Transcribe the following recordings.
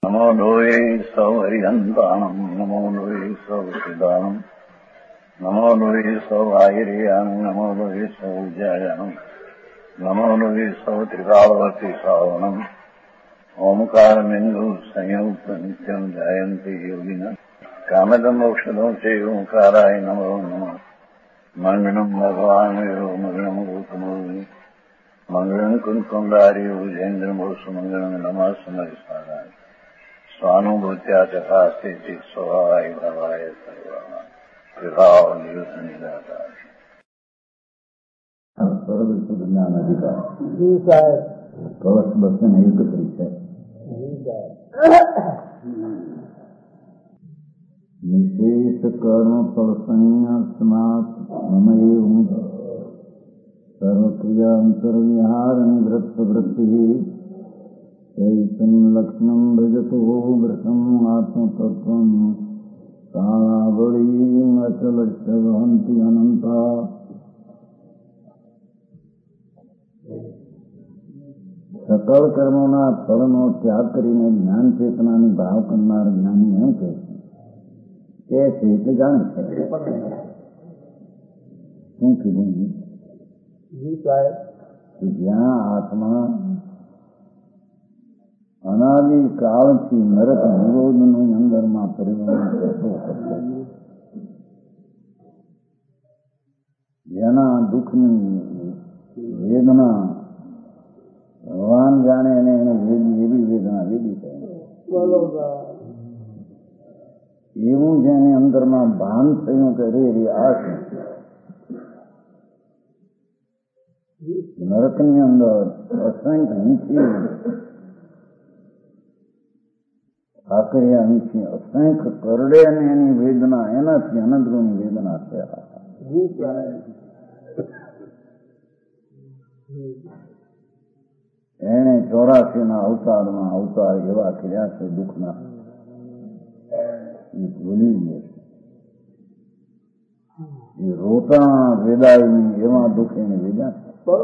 नमो लोये सौहरिहन्ताणम् नमो लोये सौहृदानम् नमो लोये सौभागिर्यानम् नमो लोये सौजायानम् नमो लोये सौत्रिकालवती सावनम् ओंकारमिन्दु संयुक्त नित्यम् जायन्ति योगिनः कामदम् मोक्षदम् च ओंकाराय नमो नमः मङ्गलम् भगवान् वीरो मङ्गलम् रूपमोहि मङ्गलम् कुन्कुण्डारि भुजेन्द्रमोसु मङ्गलम् नमः समरिसाराय स्वानुभूत्या तथास्ते स्वभावाय भवाय सर्वभाव निदाता सर्वविश्व ज्ञान अधिकार कवच बसन एकत्रित है। विशेष कर्म फल संज्ञा सर्वक्रिया अंतर्विहार निवृत्त वृत्ति चैतन्य लक्षणं भजतो वृषम् आत्मतत्त्वम् कालावलीम् अचलस्य वहन्ति अनंता। सकल कर्मोना फलनो त्याग કરીને જ્ઞાન ચેતનાની ભાવ કરનાર જ્ઞાની એમ કહે છે એટલે જાણે છે શું કીધું જ્યાં આત્મા અનાદિ કાળથી નરક નિરોધની અંદરમાં પરિવર્તન કરતો હતો, જેના દુઃખની વેદના ભગવાન જાણે અને એને એવી વેદના વેદી કહે એવું જેને અંદરમાં ભાન થયું કે રે આ શું નરકની અંદર અસંખ્ય નીચે આકર્યા નીચે અસંખ્ય કરડે અને એની વેદના એનાથી અનંતની વેદના થયા. એને 84 અવતારમાં અવતાર એવા કર્યા છે દુઃખના, એ ભૂલી ગયો છે. એ રોતા વેદાયની એવા દુઃખ એને વેદ્યા છે.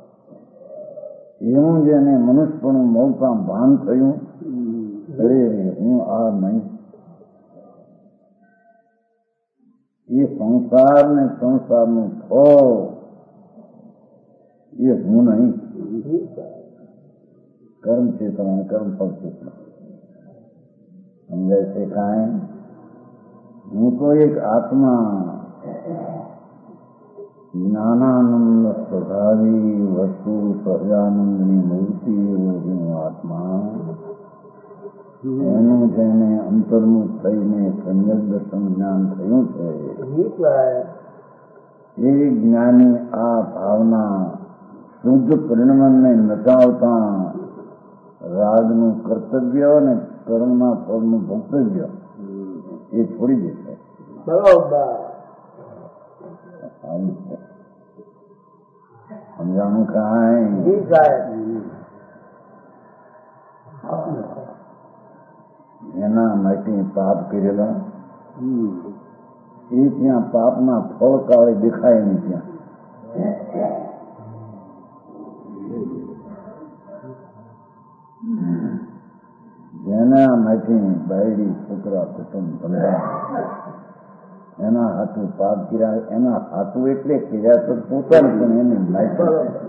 એવું જેને મનુષ્યપણું મળતા ભાન થયું અરે હું આ નહીં, એ સંસાર ને સંસારનું ફળ એ હું નહીં. કર્મ ચેતન અને કર્મ ફળ ચેતન સમજાય છે કાંઈ? હું તો એક આત્મા જ્ઞાનાનંદ સ્વભાવી વસ્તુ સહજાનંદની મૂર્તિ હું આત્મા, એનું જેને અંતર્મુખ થઈને સમ્યક દર્શન જ્ઞાન થયું છે એ જ્ઞાની આ ભાવના શુદ્ધ પરિણમને નચાવતા રાજનું કર્તવ્ય અને કર્મના ફળનું ભોગતવ્ય એ છોડી દેશે. સમજાણું કાંઈ? એના માટે પાપ કરેલા એ ત્યાં પાપના ફળ કાળે દેખાય નહીં. ત્યાં જેના માટે બાયડી છોકરા કુટુંબ ધંધા એના હાથું પાપ કર્યા, એના હાથું એટલે કર્યા તો પોતાનું પણ એને માટે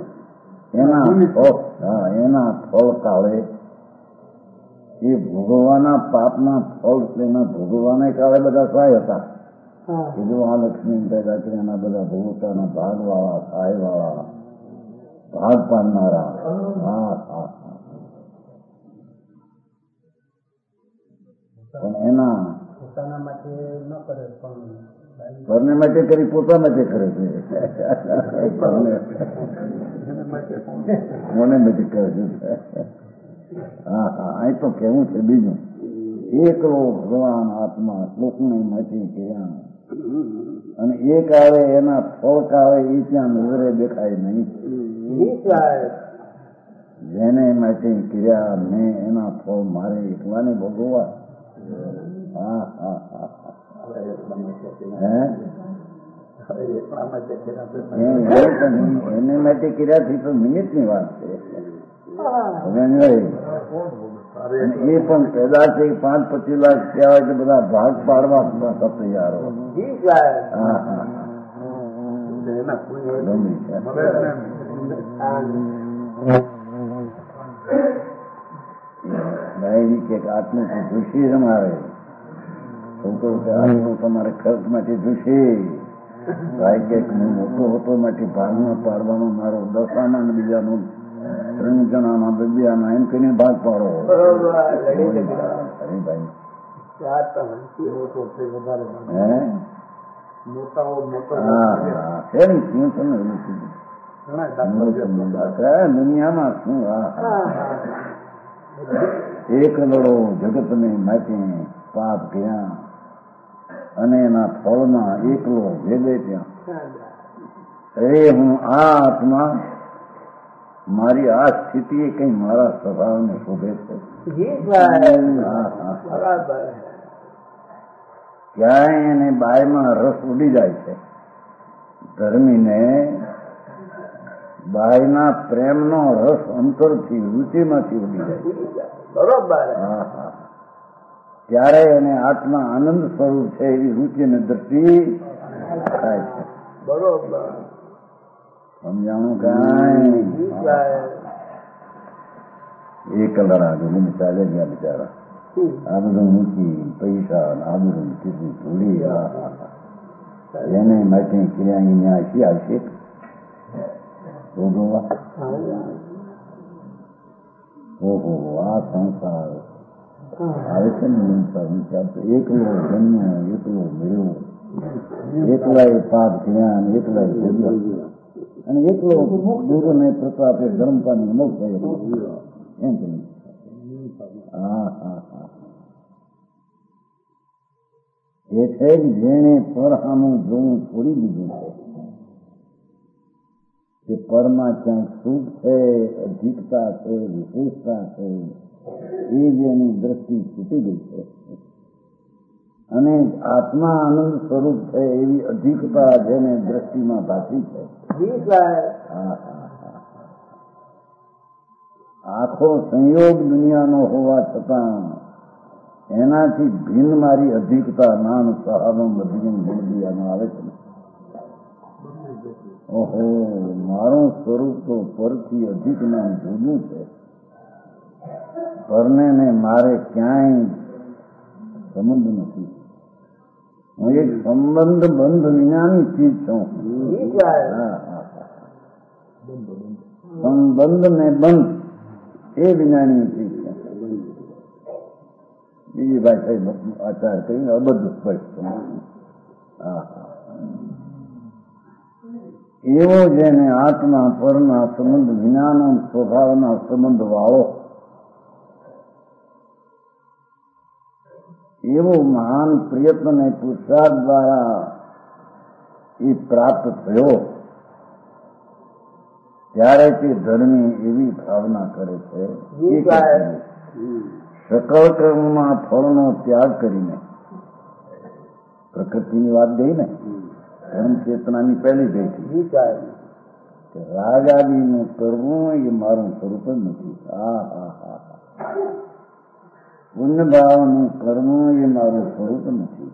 એના ફળ કાળે એ ભોગવવાના પાપના ફળ એના ભોગવવાના કાળે બધા સહાય હતા કે જો આ લક્ષ્મી પેદા કર્યાના બધા ભોગવતાના ભાગવાળા સહાયવાળા ભાગ પાડનારા. પણ એના ઘરને માટે કરી પોતા માટે કરે છે, મને નથી કરે છે. અહીં તો કેવું છે બીજું, એકલો ભગવાન આત્મા શ્લોકને નથી કર્યા અને એ કાળે એના ફળ કાળે એ ત્યાં નજરે દેખાય નહીં. જેને માટે કર્યા મેં એના ફળ મારે એકલાને ભોગવવા. એને માટે કર્યાથી તો નિમિત્તની વાત છે. એ પણ પેદા છે 5-25 લાખ થયા હોય તો બધા ભાગ પાડવા તૈયાર હોય. હા હા ડાયરી કે આટલું તો જોશે જ અમારે. છોકરો કે આટલું તમારે ખર્ચ માટે જોશે. ભાઈ કે હું મોટો હતો માટે ભાગમાં પાડવાનો મારો 10 આના બીજાનો 3 જણાના 2 આના એમ કહીને ભાગ પાડો. અરે ભાઈ દુનિયામાં શું એક લડો જગતને માટે પાપ ગયા અને એના ફળમાં એકલો ભેદે ત્યાં. અરે હું આ આત્મા મારી આ સ્થિતિ કઈ મારા સ્વભાવને શોભે છે. ક્યાંય એને બાયમાં રસ ઉડી જાય છે. ધર્મીને બાયના પ્રેમનો રસ અંતરથી રુચિમાંથી ઉડી જાય. બરોબર. ત્યારે એને આત્મા આનંદ સ્વરૂપ છે એવી રુચિને દ્રષ્ટિ થાય છે. બરોબર. સમજાણું કાંઈ એ કલર આગળ ચાલે ગયા બિચારા. આ બધું મૂકી પૈસા આ બધું કીધું ભૂલી એને માટે ક્રિયા અહીંયા શી આવશે ભોગવવા. ઓહો આ સંસાર આવે છે ને એકલો જન્મ્યો એકલો મળ્યો એકલાય પાપ કર્યા અને એકલાય ભોગવ્યા અને એકલો ગુરુ ને પ્રતાપે ધર્મપાની મોક્ષ થયેલો એમ કહ્યું. હા હા હા એ છે જેને પરહાનું જોવું છોડી દીધું છે કે પરમાં ક્યાંક સુખ છે અધિકતા છે વિશેષતા છે એ જેની દ્રષ્ટિ છૂટી ગઈ છે અને આત્મા આનંદ સ્વરૂપ છે એવી અધિકતા જેને દ્રષ્ટિમાં ભાષી છે. આખો સંયોગ દુનિયાનો હોવા છતાં એનાથી ભિન્ન મારી અધિકતા નામ સહાવમ અધિગમ ગુણદિયાનો આવે છે. ઓહો મારું સ્વરૂપ તો પરથી અધિક નામ જુદું છે. પરને ને મારે ક્યાંય સંબંધ નથી. હું એક સંબંધ બંધ વિનાની ચીજ છું. સંબંધ ને બંધ એ વિનાની ચીજ છે. બીજી ભાષા આચાર કરીને અબદ્ધ સ્પષ્ટ. એવો જેને આત્મા પરના સંબંધ વિનાનો સ્વભાવના સંબંધ વાળો એવો મહાન પ્રયત્ન અને પુરુષાર્થ દ્વારા એ પ્રાપ્ત થયો ત્યારે તે ધર્મી એવી ભાવના કરે છે સકળ કર્મમાં ફળનો ત્યાગ કરીને. પ્રકૃતિની વાત ગઈ ને ધર્મ ચેતનાની પહેલી ગઈ હતી કે રાગ આદિનું કરવું એ મારું સ્વરૂપ જ નથી. પુણ્ય ભાવનું કર્મ એ મારું સ્વરૂપ નથી.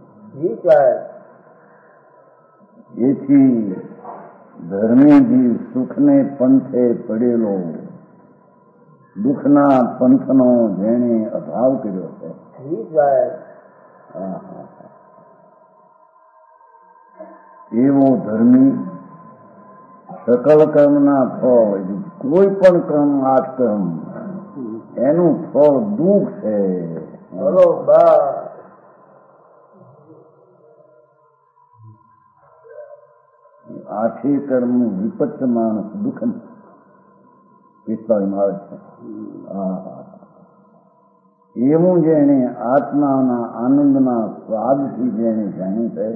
એથી ધર્મી જીવ સુખને પંથે પડેલો દુઃખના પંથનો જેણે અભાવ કર્યો છે એવો ધર્મી સકલ કર્મના ફળ કોઈ પણ કર્મ 8 કર્મ એનું ફળ દુઃખ છે. બરોબર. આઠે કર્મ વિપચ્યમાન દુઃખ 45 આવે છે. એવું જેને આત્માના આનંદના સ્વાદથી જેને જાણ્યું છે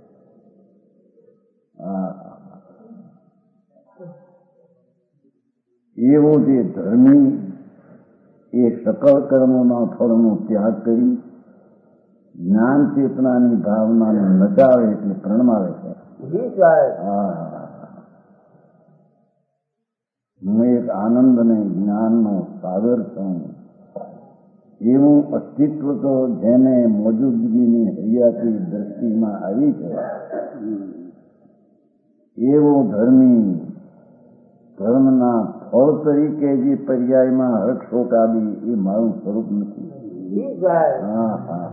એવો જે ધર્મી એ સકળ કર્મોના ફળનો ત્યાગ કરી જ્ઞાન ચેતનાની ભાવનાને નચાવે એટલે પ્રણમાવે છે. હું એક આનંદ અને જ્ઞાનનો સાગર છું. એવું અસ્તિત્વ તો જેને મોજૂદગીની હૈયાતી દ્રષ્ટિમાં આવી છે એવો ધર્મી ધર્મના ફળ તરીકે જે પર્યાયમાં હર્ષોક આવી એ મારું સ્વરૂપ નથી. હા હા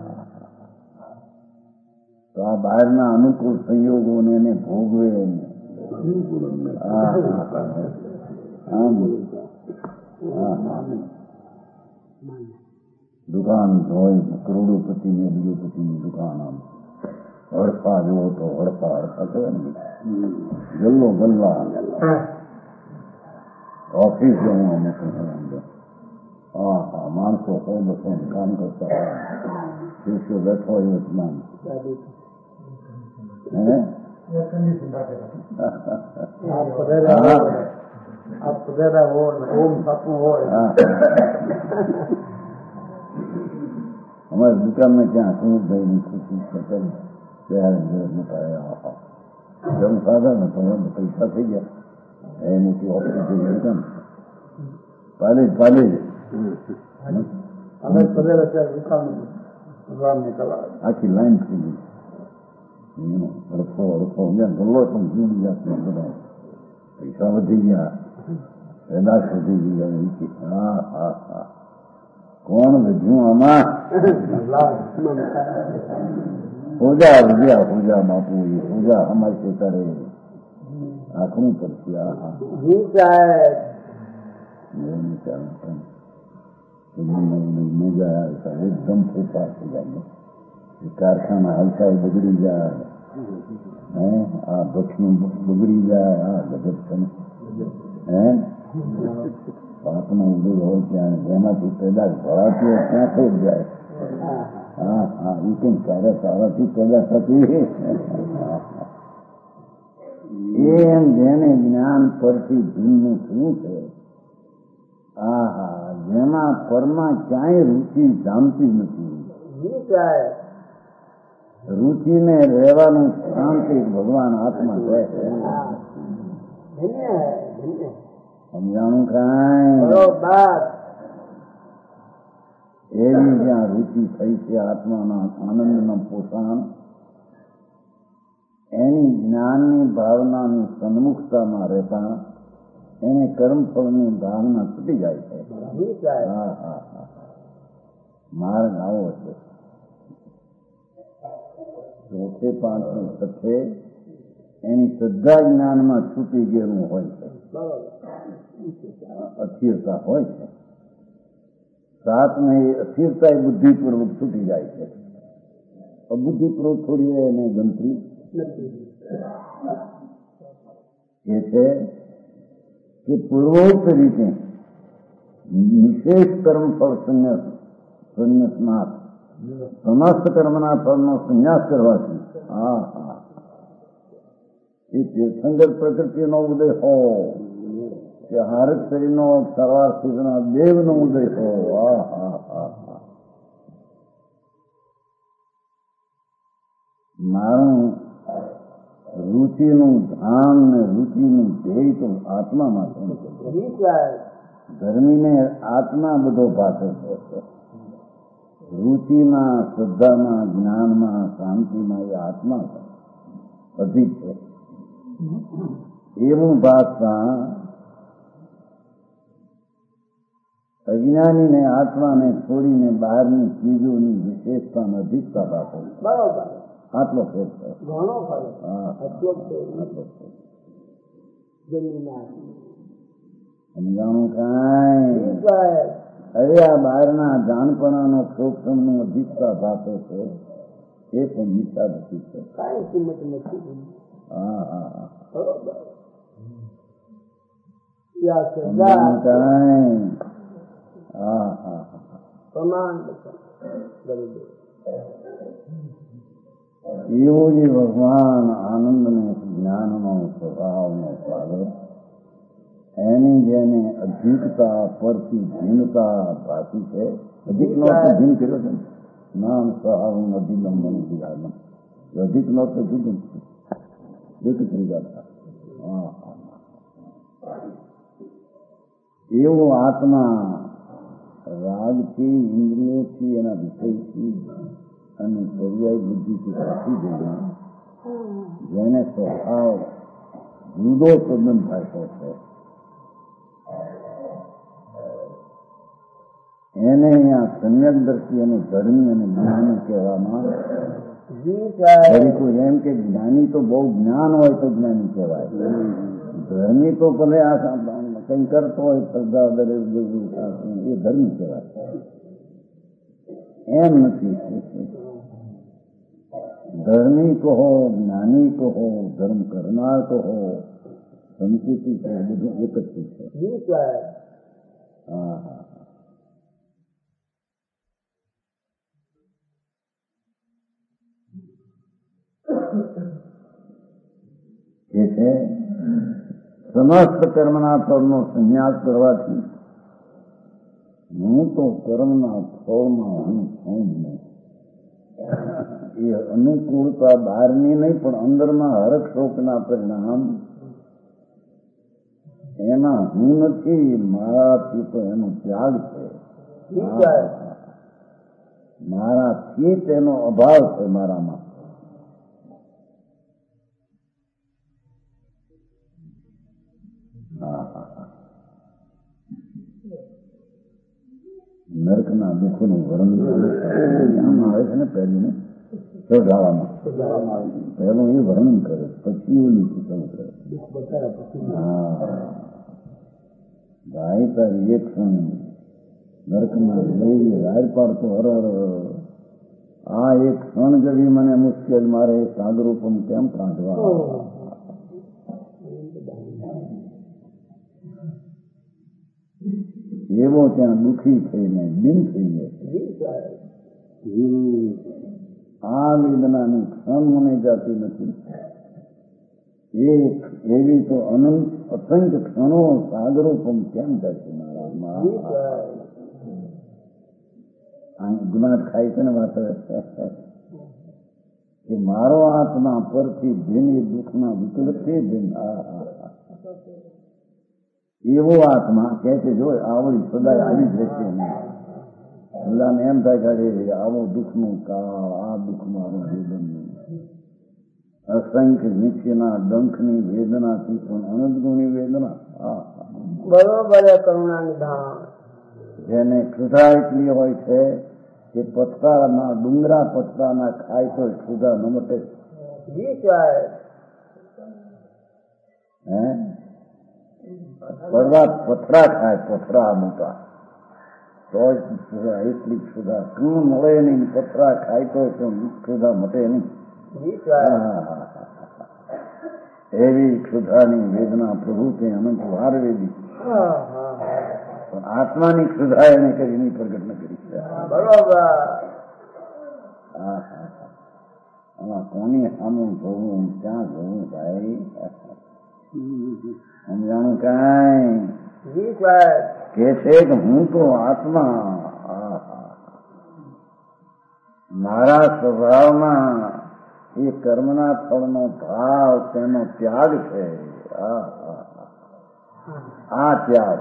તો આ બહારના અનુકૂળ સંયોગોને એને ભોગવે દુકાન હોય કરોડોપતિની અબજોપતિની દુકાન આમ હડપા જોવો તો હડપા કહેવાય ને ગલ્લો ગલ્લા ઓફિસ જવું અમુક હા હા માણસો સો બસો કામ કરતા શિષ્યો બેઠો હોય સ્નાન અમારી દુકાનમાં ત્યાં સુમિતભાઈ ની ખુશી જમ સાધન હતો પૈસા થઈ ગયા એ મોટી ઓફિસ જેવી દુકાન પાલે આખી લાઈન થઈ ગઈ હડફો ગલ્લો પણ જુદી જાતનો બધા પૈસા વધી ગયા પેદાશ વધી ગઈ. હા હા હા કોણ વધ્યું આમાં પૂજા વધ્યા પૂજા બાપુ પૂજા અમારી ખેતરે આખું પડશે. આ હા મજા આવે એકદમ ફેરફાર થઈ જાય. કારખાના હલકાઈ બગડી જાય આ ભક્ષનું બગડી જાય. આ ગજબ પાકનો ઉદય હોય ત્યાં જેનાથી પેદાશ ભરાતી હોય ત્યાં થઈ જાય. હા હા એ કઈ સારા સારાથી પેદા થતી એમ જેને જ્ઞાન પરથી ભીનનું થયું છે. હા હા જેમાં પરમાં ક્યાંય રુચિ જામતી નથી. રુચિને રહેવાનું શાંતિ ભગવાન આત્મા કહે છે. સમજાણું કાંઈ એવી જ્યાં રુચિ થઈ છે આત્માના આનંદના પોષણ એની જ્ઞાનની ભાવનાની સન્મુખતામાં રહેતા એને કર્મફળની ભાવના તૂટી જાય છે. હા હા હા માર્ગ આવો છે. ચોથે પાંચમે છઠ્ઠે એની શ્રદ્ધા જ્ઞાનમાં છૂટી ગયેલું હોય છે. અસ્થિરતા હોય છે. સાતમે એ અસ્થિરતા એ બુદ્ધિપૂર્વક છૂટી જાય છે. અબુદ્ધિપૂર્વક થોડી એને ગણતરી એ છે કે પૂર્વોક્ત રીતે નિશેષ કર્મફળ સંન્યાસનાથ સમસ્ત કર્મના ફળનો સંન્યાસ કરવાથી હા હા એ તીર્થંકર પ્રકૃતિનો ઉદય હો કે હારક શરીરનો સવાર સિદ્ધના દેવનો ઉદય હો. હા હા હા હા મારું રુચિનું ધ્યાન ને રુચિનું ધ્યેય તો આત્મામાં ધર્મીને આત્મા બધો પાસે છે. રુચિમાં શ્રદ્ધામાં જ્ઞાનમાં શાંતિમાં એ આત્મા અધિક છે. એવું ભાષા અજ્ઞાનીને આત્માને છોડીને બહારની ચીજોની વિશેષતાને અધિકતા રાખો. બરોબર આટલો ફેર છે. ઘણો ફરક. સમજાણું કાંઈ અરે આ બહારના જાણપણાનો પ્રોક્ષમનું અધિકતા ભાષે છે એ પણ નિષ્ઠા નથી છે. કાંઈ કિંમત નથી. હા હા હા બરોબર કાંઈ હા હા પ્રમાણ એવો જે ભગવાન આનંદને જ્ઞાનનો સ્વભાવનો સ્વાગત એની જેને અધિકતા પરથી ભિન્નતા ભાષી છે. અધિક નો તો ભિન્ન કર્યો છે નામ સહાવું અધિલંબન વિરામ અધિક નો તો જુદું એક ત્રિગાતા. હા એવો આત્મા રાગ ભાવથી, ઇન્દ્રિયોથી, એના વિષયથી અને પર્યાય બુદ્ધિથી કાઢી દઈને જેને સ્વભાવ જુદો સંબંધ થતો છે એને અહીંયા સમ્યકદર્શી અને ધર્મી અને જ્ઞાની કહેવામાં. કોઈ એમ કે જ્ઞાની તો બહુ જ્ઞાન હોય તો જ્ઞાની કહેવાય, ધર્મી તો ભલે આ કંઈ કરતો હોય શ્રદ્ધા દરેક બધું એ ધર્મી કહેવાય, એમ નથી. ધર્મી કહો, જ્ઞાની કહો, ધર્મ કરનાર કહો, સંસ્કૃતિ કહો, બધું એક જ છે. હા હા. એ છે સમસ્ત કર્મના ફળનો સંન્યાસ કરવાથી હું તો કર્મના ફળમાં હું છું નહીં. એ અનુકૂળતા બહારની નહીં પણ અંદરમાં હરખ શોકના પરિણામ એના હું નથી, મારાથી તો એનો ત્યાગ છે, મારાથી તેનો અભાવ છે મારામાં. નરકના દુઃખનું વર્ણન આમાં આવે છે ને પહેલું સજાવામાં, પહેલું એ વર્ણન કરે પછી ઓલી શરૂ કરે. હા ભાઈ તારી એક ક્ષણ નરકમાં લઈ રાડ પાડતો હર આ એક ક્ષણ જવી મને મુશ્કેલ મારે સાગરૂપમ કેમ કાઢવા. એવો ત્યાં દુઃખી થઈને બિન થઈને આ વેદનાની ક્ષણ મને જાતી નથી. એક એવી તો અનંત અસંખ્ય ક્ષણો સાગરોપમ કેમ જાય છે મારામાં. ગુનાટ ખાય છે ને વાત કે મારો આત્મા પરથી ભિન્ન એ દુઃખના વિકલ્પથી ભિન્ન. એવો આત્મા કે છે જો આવડી સદાય આવી જ રહેશે. બધાને એમ થાય કે આવો દુઃખનું કાળ, આ દુઃખ મારું વેદન અસંખ્ય નીચેના ડંખની વેદનાથી પણ અનંત ગુણી વેદના. બરોબર કરુણા નિધાન. જેને ક્ષુધા એટલી હોય છે કે પથરાના ડુંગરા પથરાના ખાય તો ક્ષુધા ન મટે. હે પથરા ખાય, પથરા મોટા તો એટલી ક્ષુધા શું મળે નહીં. પથરા ખાય તો ક્ષુધા મટે નહીં. એવી ક્ષુધાની વેદના પ્રભુ તે અનંત વાર વેદી, પણ આત્માની ક્ષુધા એને કરી નહીં, પ્રગટ ન કરી. બરોબર. આમાં કોની સામું જોવું, ક્યાં જોવું ભાઈ? સમજાણું કઈ કે છે કે હું તો આત્મા, મારા સ્વભાવમાં એ કર્મના ફળનો ભાવ તેનો ત્યાગ છે. આ ત્યાગ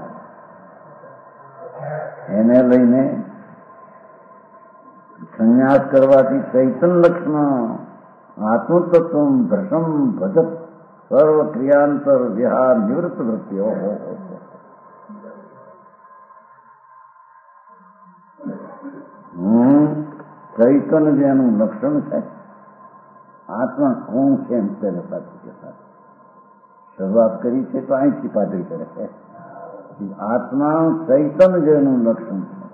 એને લઈને સંન્યાસ કરવાથી ચૈતન્ય લક્ષણ આત્મતત્વ ભ્રષમ ભજત સર્વ ક્રિયાંતર વિહાર નિવૃત્ત વૃત્તિઓ. ચૈતન્ય જેનું લક્ષણ છે, આત્મા કોણ છે એમ પહેલા સાચી શરૂઆત કરી છે તો અહીંથી પાતળી કરે છે. આત્મા ચૈતન્ય જેનું લક્ષણ છે,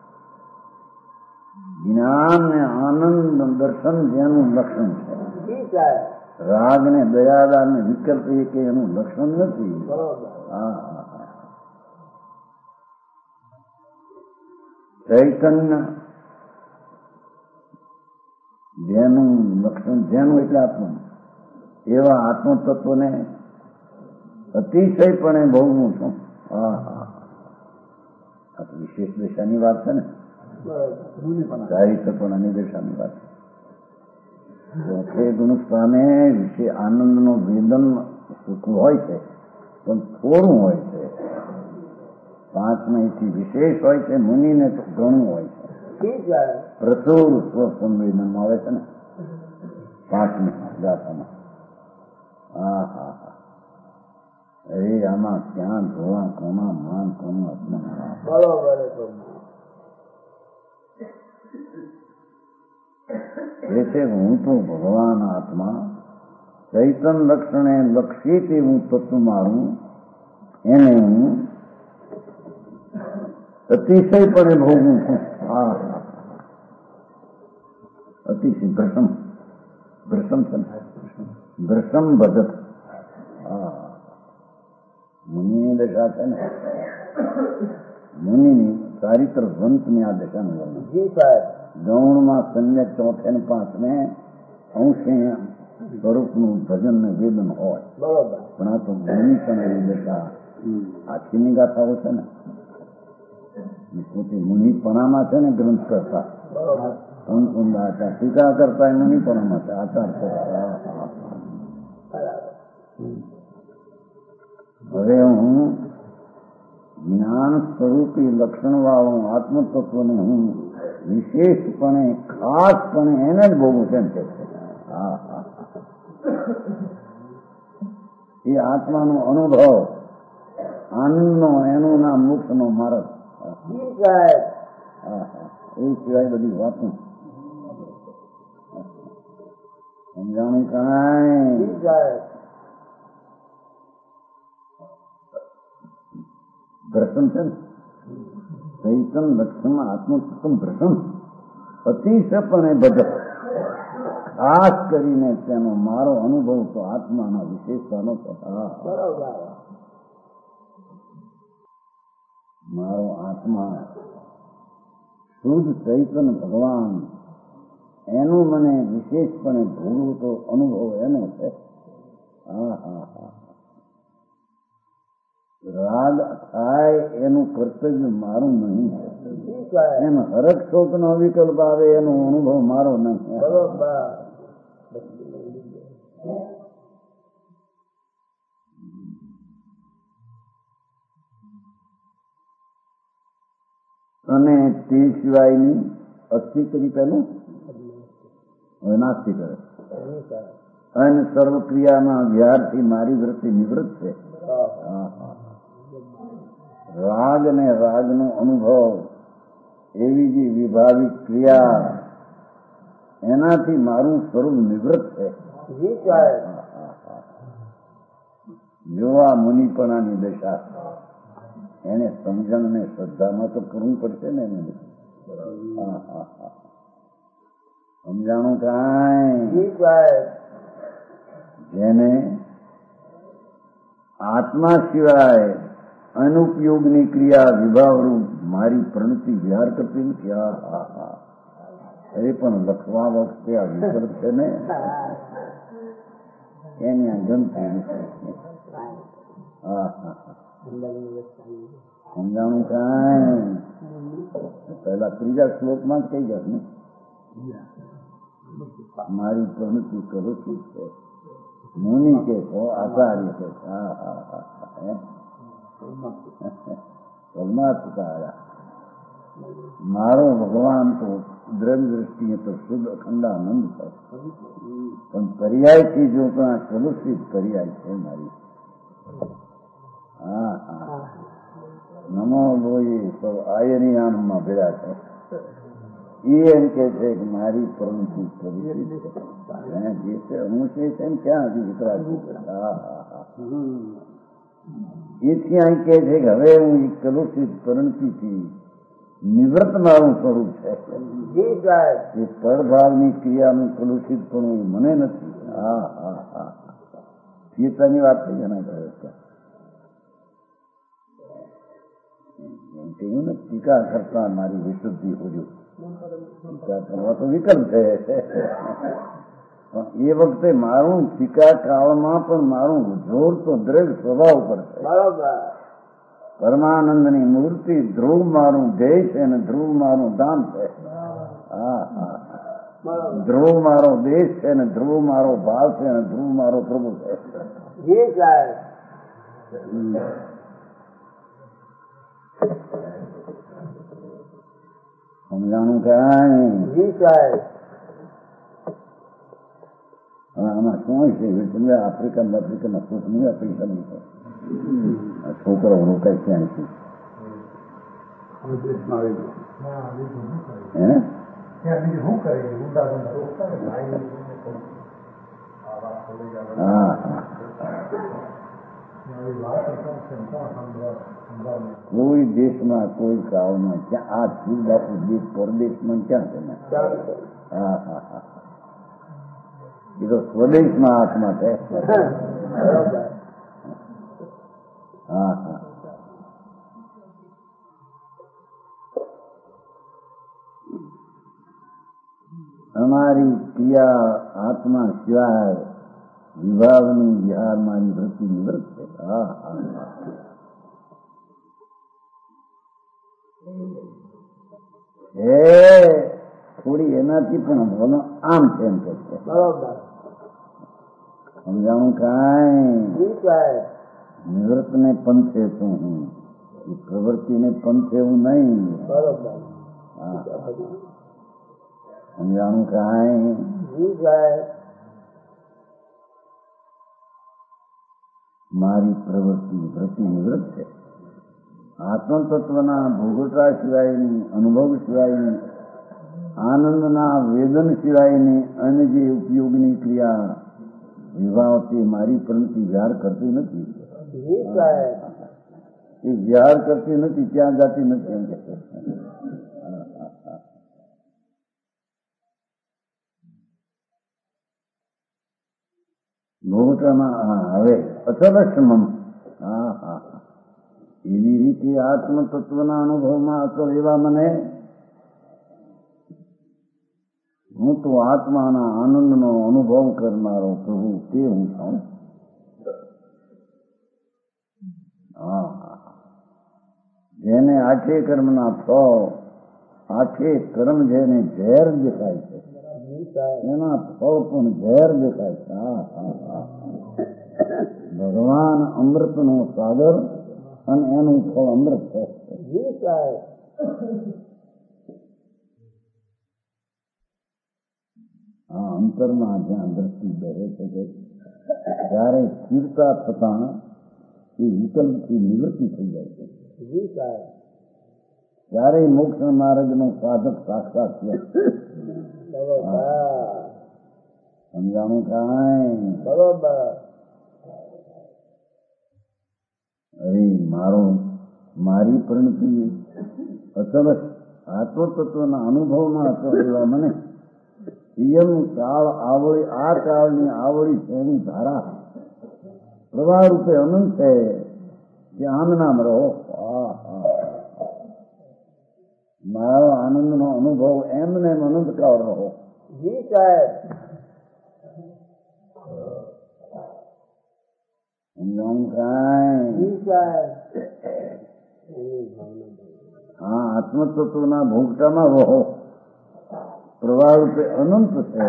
જ્ઞાન ને આનંદ દર્શન જેનું લક્ષણ છે, રાગ ને દયાદા ને વિકલ્પ એ કે એનું લક્ષણ નથી. ચૈતન્ય જેનું લક્ષણ, જેનું એટલે આત્મા, એવા આત્મતત્વને અતિશયપણે ભોગવું છું. આ તો વિશેષ દશાની વાત છે ને, ચારિત્ર પણ અનિદશાની વાત છે. ગુણ સ્થાને વિશે આનંદનો વેદન સુખ હોય છે, પણ થોડું હોય છે. પાંચમાંથી વિશેષ હોય છે, મુનિને તો ઘણું હોય છે. ઠીક સાહેબ. પ્રચુર સ્વસંવેદન આવે છે ને પાંચમી ગાથામાં. હા હા હા. અરે આમાં ક્યાં ધોવા કોના માન કોનું અપમાન. બરોબર. એ છે હું તો ભગવાન આત્મા ચૈતન લક્ષણે લક્ષિત હું તત્વ મારું, એને હું અતિશયપણે ભોગું છું. હા હા. અતિશય ભ્રસમ ભ્રસમ છે ને, ભ્રસમ ભજત. હા, મુનિની દશા છે ને, મુનિની ચારિત્ર વંતની આ દશાનું વર્ણન. જી સાહેબ. ગૌણમાં સમ્યક ચોથે ને પાંચમે અંશે સ્વરૂપનું ભજન ને વેદન હોય. બરોબર. પણ આ તો મુનિ પણ એવી દશા આખીની ગાથાઓ છે ને, પોતે મુનિપણામાં છે ને ગ્રંથ કરતા. બરોબર. સંકુંદાચાર ટીકા કરતા મુનિપણામાં છે, આચાર કરતા. હવે હું જ્ઞાન સ્વરૂપી લક્ષણ વાળું આત્મતત્વને હું વિશેષપણે ખાસપણે એને જ ભોગું છે. હા હા. એ આત્માનો અનુભવ આનંદનો, એનું નામ મોક્ષનો માર્ગ. હા હા. એ સિવાય બધી વાતું સમજાણું કાંઈ. ભ્રસમ છે ને, ચૈતન લક્ષણમાં આત્મતત્વ ભ્રસમ અતિશયપણે ભજત. ખાસ કરીને તેનો મારો અનુભવ તો આત્માના વિશેષતાનો છે. મારો આત્મા શુદ્ધ ચૈતન ભગવાન, એનું મને વિશેષપણે ભોગવું તો અનુભવ એનો છે. હા હા હા. રાગ થાય એનું કર્તવ્ય મારું નહીં. એમ હરક શોકનો વિકલ્પ આવે એનો અનુભવ મારો નહીં. અને તે સિવાયની અસ્થિ કરી પેલું હવે નાસ્તિ કરે. અને સર્વક્રિયામાં વ્યારથી મારી વૃત્તિ નિવૃત્ત છે. રાગ ને રાગનો અનુભવ, એવી જે વિભાવિક ક્રિયા, એનાથી મારું સ્વરૂપ નિવૃત્ત છે. જો આ મુનિપણાની દશા, એને સમજણ ને શ્રદ્ધામાં તો કરવું પડશે ને. એને સમજાણું કાંઈ. જેને આત્મા સિવાય અનુપયોગની ક્રિયા વિભાવરૂપ મારી પ્રવૃત્તિ વિહાર કરતી નથી. એ પણ લખવા વખતે આ વિકલ્પ છે ને, એની આ ગમતી નથી. સમજાણું કાંઈ. પહેલા ત્રીજા શ્લોકમાં જ કહી જશે ને, મારી પ્રવૃત્તિ કરો છું છે. મુનિ કે છો, આચાર્ય કે હા હા હા. પરમાત્મા મારો ભગવાન તો દ્રવ્ય દ્રષ્ટિએ તો શુદ્ધ અખંડાનંદ છે, પણ પર્યાયથી જો ત્યાં કલુષિત પર્યાય છે મારી. હા હા. નમો લોહી તો આયની આમમાં ભેળા છે. એ એમ કે છે કે મારી પ્રવૃત્તિ કલુષિત જે છે હું છે એમ ક્યાં હજુ વિતરાગ. હા હા હા. એથી અહીં કહે છે કે હવે હું એ કલુષિત પ્રવૃત્તિથી નિવૃત્ત મારું સ્વરૂપ છે. એ પરભાવની ક્રિયાનું કલુષિત પણ એ મને નથી. હા હા હા. ચેતાની વાત થઈ એના કહે કહ્યું ને, ટીકા કરતા મારી વિશુદ્ધિ હોજો. ટીકા કરવા તો વિકલ્પ છે, પણ એ વખતે મારું ટીકા કાળમાં પણ મારું જોર તો દ્રઢ સ્વભાવ પર છે. પરમાનંદની મૂર્તિ ધ્રુવ મારું ધ્યેય છે અને ધ્રુવ મારું ધામ છે. હા હા. ધ્રુવ મારો દેશ છે અને ધ્રુવ મારો ભાવ છે અને ધ્રુવ મારો પ્રભુ છે. સમજાણું કાંઈ આમાં શું છે તમે આફ્રિકન સુખ નહીં આપી શકો. છોકરો રોકાય ક્યાંથી કોઈ દેશમાં કોઈ કાળમાં ક્યાં આ શિવ બાપુ દેશ પરદેશમાં ક્યાં તમે? હા હા હા, એ તો સ્વદેશમાં આત્મા છે. હા હા, અમારી ક્રિયા આત્મા સિવાય વિભાવની વિહાર મારી વૃત્તિ નિવૃત્ત છે. હા હા હા, થોડી એનાથી પણ બોલો આમ છે એમ કે છે. સમજાણું કાંઈ? નિવૃત્ત ને પંથે છું હું, એ પ્રવૃત્તિને પંથે હું નહીં. હા, સમજાણું કાંઈ? મારી વૃત્તિ નિવૃત્ત છે. આત્મતત્વના ભોગવટા સિવાયની, અનુભવ સિવાયની, આનંદના વેદન સિવાયની અને જે ઉપયોગની ક્રિયા વિભાવતી મારી પ્રવૃત્તિ વિહાર કરતી નથી. એ વિહાર કરતી નથી, ત્યાં જાતી નથી એમ કે ભોગવટામાં. હવે અચલક્ષમમ. હા હા, એવી રીતે આત્મતત્વના અનુભવમાં અચલ એવા મને, હું તો આત્માના આનંદનો અનુભવ કરનારો પ્રભુ તે હું છું. હા હા, જેને આઠે કર્મના ફળ, આઠે કર્મ જેને ઝેર દેખાય છે એના ફળ પણ ઝેર દેખાય છે. હા હા હા, ભગવાન અમૃતનો સાગર અને એનું ફળ અમૃત છે. આ અંતરમાં જ્યાં દ્રષ્ટિ બેસે છે ત્યારે સ્થિરતા થતા એ વિકલ્પથી નિવૃત્તિ થઈ જાય છે. ત્યારે મોક્ષ માર્ગનો સાધક સાક્ષાત છે. સમજાણું કાંઈ? બરોબર. અરે મારી પ્રણતિ અચલ આત્મતત્વના અનુભવમાં અચલ એવા મને યમ કાળ આવળી, આ કાળની આવળી તેની ધારા પ્રવાહ રૂપે અનંત છે. જે આમનામ રહો. મારો આનંદનો અનુભવ એમને અનંત કાળ રહો. જી સાહેબ, સમજાવું કાંઈ? હા, આત્મતત્વના ભોગતામાં રહો. પ્રવાહ રૂપે અનંત છે.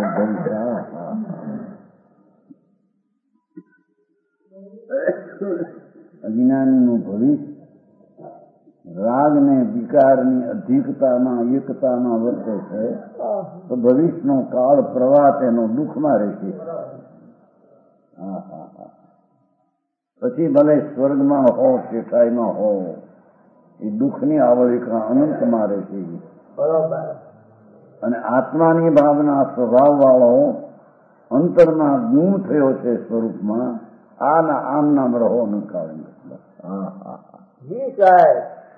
અજ્ઞાનીનું ભવિષ્ય રાગ ને વિકારની અધિકતામાં એકતામાં વર્તે છે તો ભવિષ્યનો કાળ પ્રવાહ તેનો દુઃખમાં રહેશે. હા હા હા, પછી ભલે સ્વર્ગમાં હો, ચેટાઈમાં હો, એ દુઃખની આવલિકા અનંતમાં રહેશે. બરોબર. અને આત્માની ભાવના સ્વભાવ વાળો અંતરમાં ગુણ થયો છે સ્વરૂપમાં, આના આમ નામ રહો ન કાળે. હા હા હા, જી સાહેબ,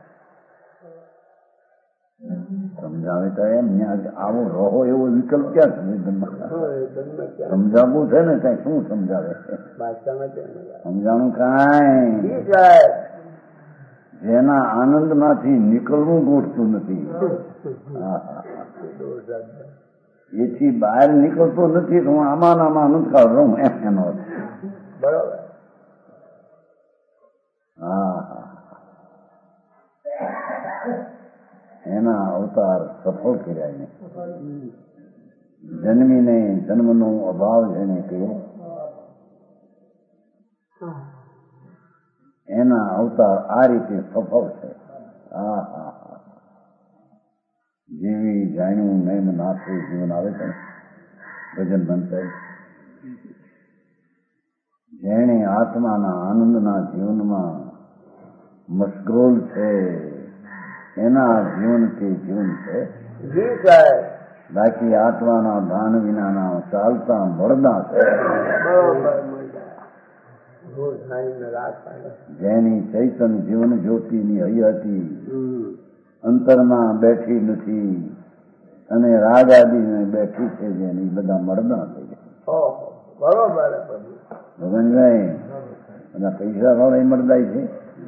સમજાવે તો એમ આવો રહો એવો વિકલ્પ ક્યાં છે? સમજાવવું છે ને કઈ, શું સમજાવે? સમજાણું કાંઈ? જેના આનંદમાંથી નીકળવું ગોઠતું નથી, એથી બહાર નીકળતો નથી, તો હું આમાં આનંદકાળ રહું એનો અર્થ. બરોબર. હા હા, એના અવતાર સફળ કર્યા ને જન્મીને જન્મનો અભાવ જેને કહ્યો, એના અવતાર આ રીતે સફળ છે. હા હા હા જીવી જાણ્યું નૈમ નાથું જીવન આવે છે ભજન બનતા જેણે આત્માના આનંદના જીવનમાં મશગુલ છે એના જીવન કે જીવન છે જી સાહેબ બાકી આત્માના ભાન વિનાના ચાલતા મળદા છે જેની ચૈતન જીવન જ્યોતિની હૈયાથી અંતરમાં બેઠી નથી અને રાગ આદિને બેઠી છે જેની બધા મળદા થઈ ગયા બરોબર ભગવાનભાઈ બધા પૈસા વાળા મળદાય છે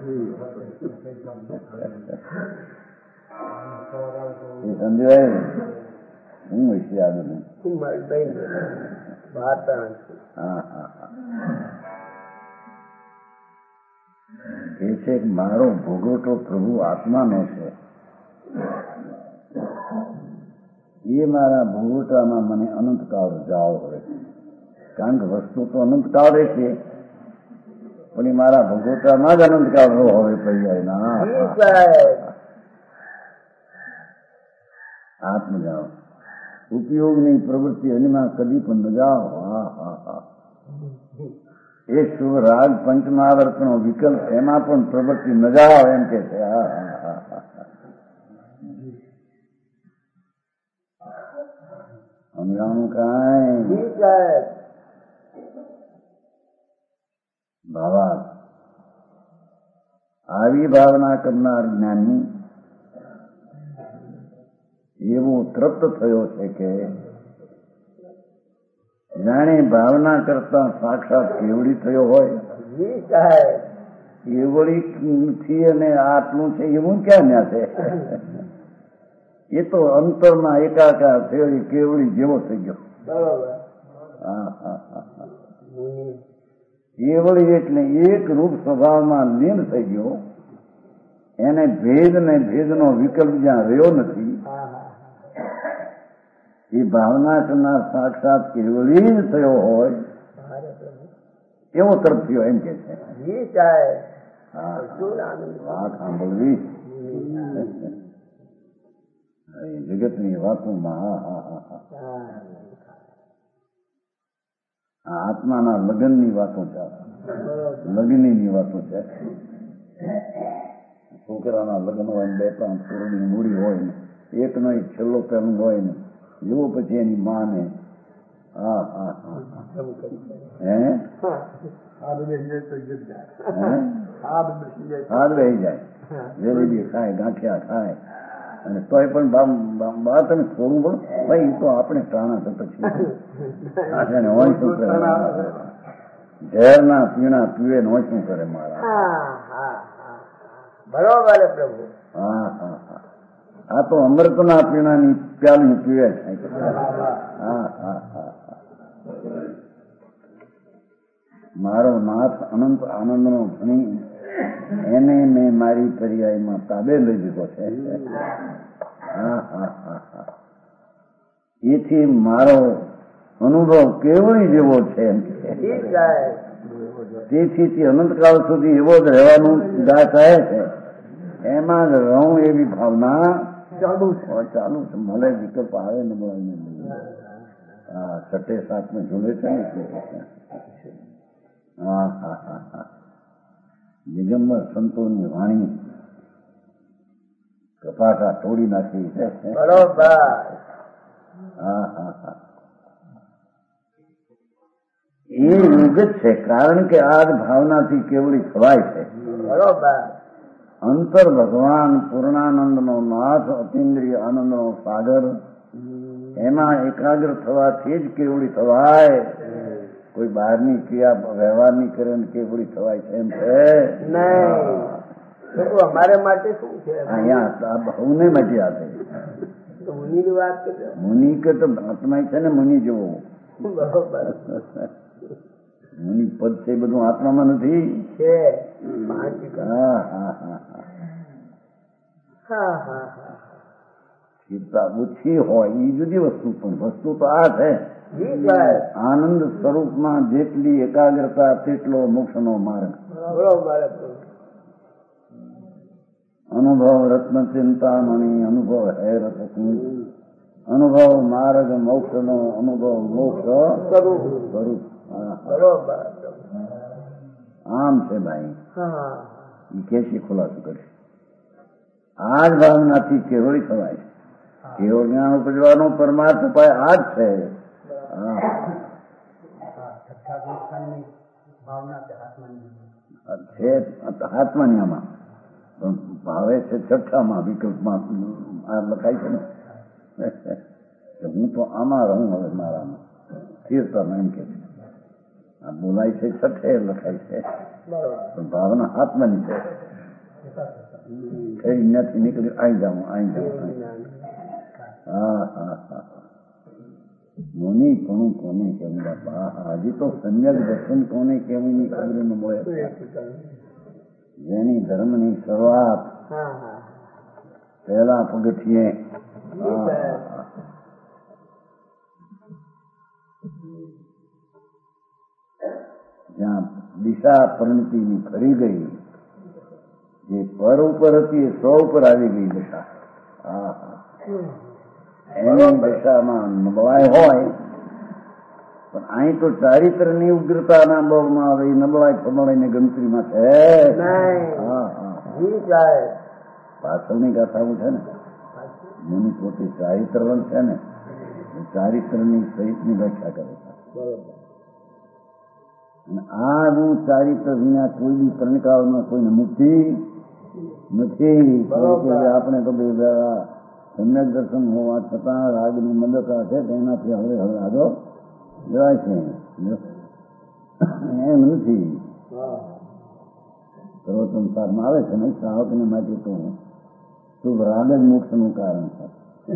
એ સમજાય હું હશે આ બધું હા હા હા એ છે કે મારો ભોગવટો પ્રભુ આત્માનો છે એ મારા ભોગવટામાં મને અનંતકાળ જાઓ હોય કારણ કે વસ્તુ તો અનંતકાળ રહેશે પણ એ મારા ભોગવટામાં જ અનંતકાળ નો હવે પર્યાય ના આત્મજાઓ ઉપયોગની પ્રવૃત્તિ એમાં કદી પણ ન જાઓ હા હા હા એ શુભ રાગ પંચમહાવર્તનો વિકલ્પ એમાં પણ પ્રવૃત્તિ ન જાઓ એમ કે છે હા હા હા હા સમજાણું કાંઈ ભાવા આવી ભાવના કરનાર જ્ઞાની એવો તૃપ્ત થયો છે કે જાણે ભાવના કરતા સાક્ષાત કેવડી થયો હોય કેવડી થી અને આટલું છે એવું ક્યાં ન્યા છે એ તો અંતરમાં એકાકાર થયેલી કેવડી જેવો થઈ ગયો હા હા હા કેવડી એટલે એક રૂપ સ્વભાવમાં લીન થઈ ગયો એને ભેદ ને ભેદનો વિકલ્પ જ્યાં રહ્યો નથી એ ભાવના કરનાર સાક્ષાત કેવડી જ થયો હોય એવો તરફ થયો એમ કે છે વાત સાંભળવી જગતની વાતોમાં હા હા હા હા આત્માના લગ્નની વાતો છે લગ્નની વાતો છે છોકરાના લગ્ન હોય ને બે ત્રણ છોકરીની મૂડી હોય ને એક નો એક છેલ્લો પહેલું હોય ને એવો પછી એની માને હા હા હા હે હાથ રહી જાય જલેબી ખાય ગાંઠિયા ખાય અને તોય પણ બા તમે થોડું પણ ભાઈ તો આપણે ટાણા તો પછી હોય શું કરે ઝેરના પીણા પીવે ને હોય શું કરે મારા બરોબર પ્રભુ હા હા હા આ તો અમૃતના પીણાની પ્યાલી પીવે છે હા હા હા મારો નાથ અનંત આનંદનો ધણી એને મેં મારી પર્યાયમાં તાબે લઈ દીધો છે હા હા હા હા એથી મારો અનુભવ કેવડી જેવો છે તેથી તે અનંતકાળ સુધી એવો જ રહેવાનું દા કહે છે એમાં જ રહું એવી ભાવના ચાલુ છે મળે વિકલ્પ આવે ને મળે હા છઠ્ઠે સાતમે ઝૂલે છે ને હા હા હા હા દિગંબર સંતોની વાણી કપાટા તોડી નાખી છે બરોબર હા હા હા એ યુગ જ છે કારણ કે આ ભાવનાથી કેવડી ખવાય છે બરોબર અંતર ભગવાન પૂર્ણાનંદનો નાથ અતિન્દ્રિય આનંદનો સાગર એમાં એકાગ્ર થવાથી જ કેવડી થવાય કોઈ બહારની ક્રિયા વ્યવહારની કરે ને કેવડી થવાય છે એમ છે અમારે માટે શું છે અહીંયા બહુને મજી આવે મુનિની વાત મુનિ કે તો આત્મા છે ને મુનિ જેવો બરોબર મુનિ પદ છે બધું આત્મામાં નથી છે હા હા હા હા હા હા ચિંતા ઓછી હોય એ જુદી વસ્તુ પણ વસ્તુ તો આ છે આનંદ સ્વરૂપમાં જેટલી એકાગ્રતા તેટલો મોક્ષનો માર્ગ અનુભવ રત્ન ચિંતામણી, અનુભવ હે રસ કુંજ, અનુભવ માર્ગ મોક્ષ નો, અનુભવ મોક્ષ સ્વરૂપ. બરોબર. આમ છે ભાઈ. હા. એ કેસી ખુલાસો કરે. આ જ ભાવનાથી કેવળી થવાય. કેવળ જ્ઞાન ઉપજવાનો પરમાર્થ ઉપાય આ જ છે. છે આત્માન્યામાં પણ ભાવે છે છઠ્ઠામાં વિકલ્પમાં આ લખાય છે ને હું તો આમાં રહું હવે મારામાં સ્થિરતામાં એમ કે છે. આ બોલાય છે છઠ્ઠે લખાય છે પણ ભાવના આત્માની છે. નથી નીકળ્યું અહીં જાઉં. હા હા હા. મુનિ કોનું કોને કેવું બાપા, હજી તો સમ્યક દર્શન કોને કેવું ની ખબર ન મળે. જેની ધર્મની શરૂઆત પહેલા પગથિયે જ્યાં દિશા પરિણતિની ખરી ગઈ, જે પર ઉપર હતી એ સો ઉપર આવી ગઈ દિશા. એની દિશામાં નબળાઈ હોય પણ અહીં તો ચારિત્રની ઉગ્રતાના બળમાં આવે. નબળાઈ ફબળાઈની ગણતરીમાં છે. પાછળની ગાથાઓ છે ને, મુનિ પોતે ચારિત્રવંત છે ને, ચારિત્રની સહિતની વ્યાખ્યા કરે છે. અને આનું ચારિત્ર વિના કોઈ બી ત્રણકાળમાં કોઈને મુક્તિ નથી. આપણે તો બે સમ્યક દર્શન હોવા છતાં રાગની મંદતા છે તેનાથી હવે આગળ જવાય છે એમ નથી. સર્વસંસારમાં આવે છે ને શ્રાવકને માટે તો શુભ રાગ જ મોક્ષનું કારણ છે.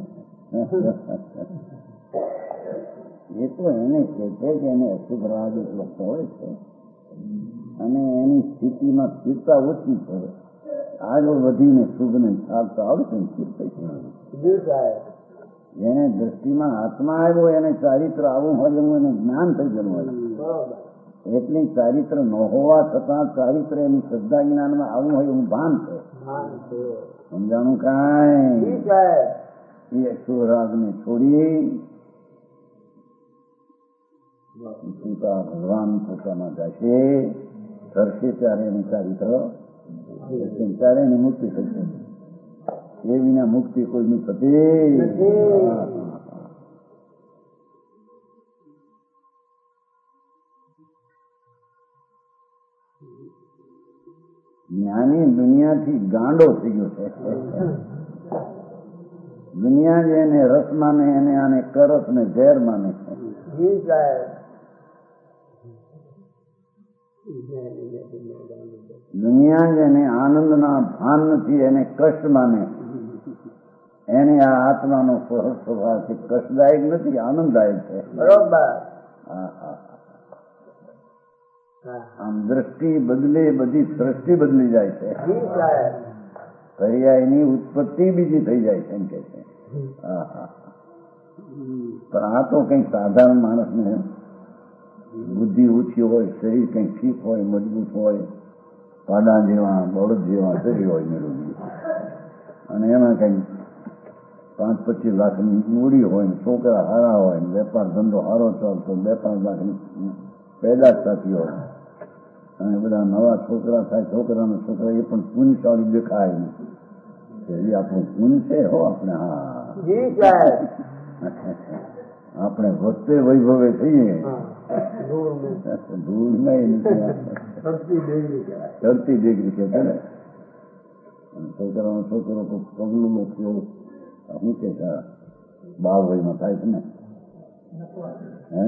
એ તો એને કહે છે કે એને અશુભ રાગ એટલો હોય છે અને એની સ્થિતિમાં સ્થિરતા ઓછી છે. આગળ વધીને શુભને છાપતા આવશે ને સ્થિર થઈ છે. જેને દ્રષ્ટિમાં આત્મા આવ્યો એને ચારિત્ર આવું હોય એવું એને જ્ઞાન થઈ ગયું હોય. એટલી ચારિત્ર ન હોવા છતાં ચારિત્ર એની શ્રદ્ધા જ્ઞાનમાં આવું હોય એવું ભાન છે. સમજાણું કાંઈ? એ અશુભ રાગને છોડી પિતા ભગવાન પોતાના જશે કરશે ત્યારે એનું ચારિત્ર ત્યારે એની મુક્તિ થશે. એ વિના મુક્તિ કોઈની થતી. જ્ઞાની દુનિયાથી ગાંડો થઈ ગયો છે. દુનિયા જેને રસ માને એને આને કરસ ને ઝેર માને છે. દુનિયા જેને આનંદના ભાન નથી એને કષ્ટ માને. એને આ આત્માનો સ્વભાવ છે કષ્ટદાયક નથી, આનંદદાયક છે. બરોબર. આમ દ્રષ્ટિ બદલે બધી સૃષ્ટિ બદલી જાય છે. પર્યાયની ઉત્પત્તિ બીજી થઈ જાય છે એમ કે છે. પણ આ તો કઈ સાધારણ માણસને બુદ્ધિ ઓછી હોય, શરીર કંઈક ઠીક હોય, મજબૂત હોય, પાડા જેવા બળદ જેવા શરીર હોય મેળવી અને એમાં કંઈક 5-25 લાખની મૂડી હોય, છોકરા સારા હોય, વેપાર ધંધો સારો ચાલતો 2-5 લાખની પેદાશ થતી હોય અને બધા નવા છોકરા થાય, છોકરાના છોકરા એ પણ પુણ્યશાળી દેખાય. એ આપણું પુણ્ય છે હો. આપણે આપણે વખતે વૈભવે થઈએ ધૂળ નહીં ચડતી ડિગ્રી કે છે ને. છોકરાનો છોકરો પગલું થયો શું કે છે બાળ વયમાં થાય છે ને, હે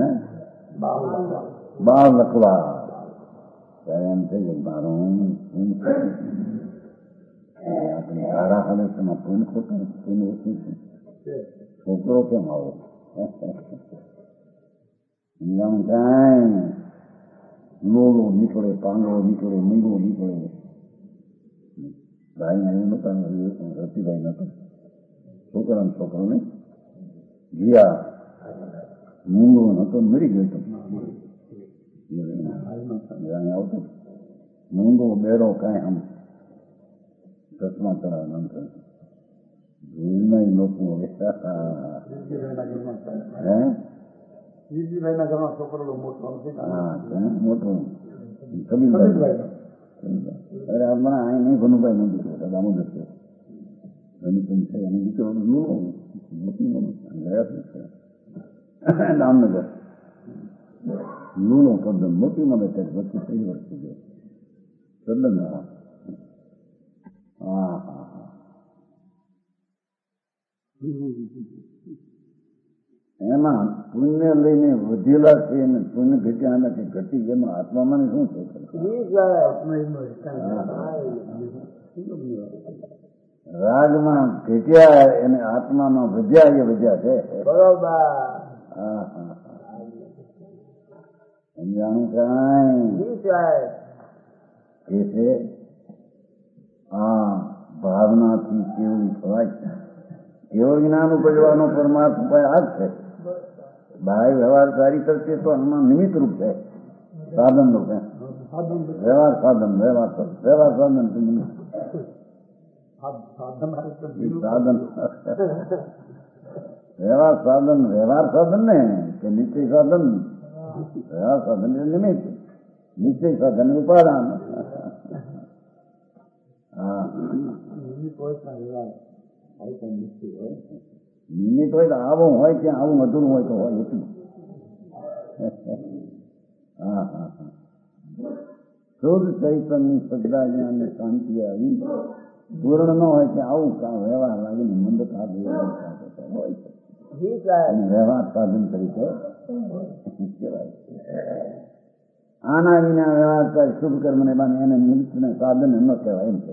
બાળ લખવા એમ છે કે મારું આપણી સારા હાલતમાં પૂન ખોટું પૂન ઓછું છે. છોકરો કેમ આવો કાંઈ લોલો નીકળે, પાંગળો નીકળે, મૂંગો નીકળે. ભાઈ આવ્યું નતા, રતિભાઈ નતા, છોકરાનો છોકરો ને ગયા મૂંગો નતો, મરી ગયો હતો. આવતો મૂંગો બેરો કાંઈ આમ ચશ્મા કરાવવાનું ભૂલમાં નોકું હવે મોટું કબીરભાઈ અરે હમણાં અહીં નહીં ભનુભાઈ નો દીકરો દામોદર છે એની પણ છે અને દીકરો દામનગર લૂણો તદ્દન મોટી મને ત્યારે 25-30 વર્ષ સુધી તદ્દન હા હા હા એમાં પુણ્ય લઈને વધેલા છે અને પુણ્ય ઘટ્યા એનાથી ઘટી એમાં આત્મામાં શું છે રાગમાં ઘટ્યા અને આત્મામાં વધ્યા એ વધ્યા છે બરોબર હા હા સમજાણું કાંઈ એ છે આ ભાવનાથી કેવડી થવાય કેવળ જ્ઞાન ઉપજવાનો પરમાર્થ ઉપાય આ જ છે બાહ્ય વ્યવહાર સારી કરશે તો આમાં નિમિત્ત રૂપ છે સાધન રૂપે વ્યવહાર સાધન વ્યવહાર સાધન સાધન વ્યવહાર સાધન ને કે નિશ્ચય સાધન વ્યવહાર સાધન એટલે નિમિત્ત નિશ્ચય સાધન ઉપાદાન હા નિમિત્ત હોય તો આવું હોય ત્યાં આવું અધૂરું હોય તો હોય એટલું હા હા હા શુદ્ધ ચૈતન્યની શ્રદ્ધા જ્ઞાન શાંતિ આવી પૂર્ણ ન હોય ત્યાં આવું કામ વ્યવહાર લાગીને મંદતા હોય છે વ્યવહાર સાધન તરીકે કહેવાય આના વિના વ્યવહાર શુભ કર્મને બાને એને નિમિત્તને સાધન ન કહેવાય એમ છે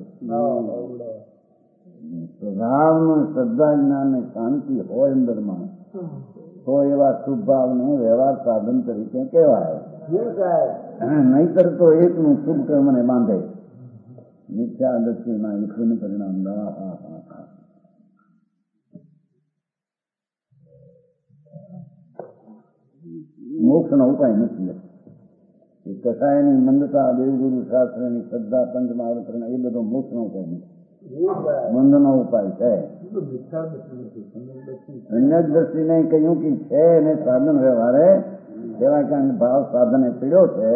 સ્વભાવનું શ્રદ્ધા જ્ઞાન ને શાંતિ હોય અંદરમાં તો એવા શુભ ભાવને વ્યવહાર સાધન તરીકે કહેવાય નહીતર તો એકનું શુભ કર્મને બાંધે મિથ્યા દ્રષ્ટિમાં એ પુણ્ય પરિણામ મોક્ષનો ઉપાય નથી એ કસાયની મંદતા દેવગુરુ શાસ્ત્રની શ્રદ્ધા પંચમહાવૃત્રણ એ બધો મોક્ષનો ઉપાય નથી બંધનો ઉપાય છે અન્ય દ્રષ્ટિને કહ્યું કે છે ને સાધન વ્યવહારે કહેવાય કારણ ભાવ સાધને પીડ્યો છે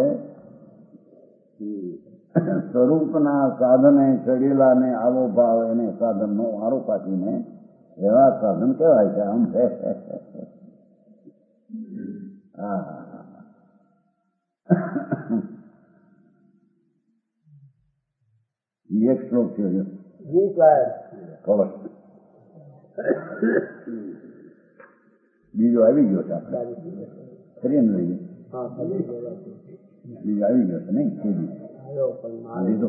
સ્વરૂપના સાધને ચડેલા ને આવો ભાવ એને સાધન નો આરોપ આપીને વ્યવહાર સાધન કહેવાય છે આમ છે હા એક શ્લોક છે બીજો આવી ગયો છે આપણે કરીએ ને લઈએ બીજો આવી ગયો છે નહીં લીધો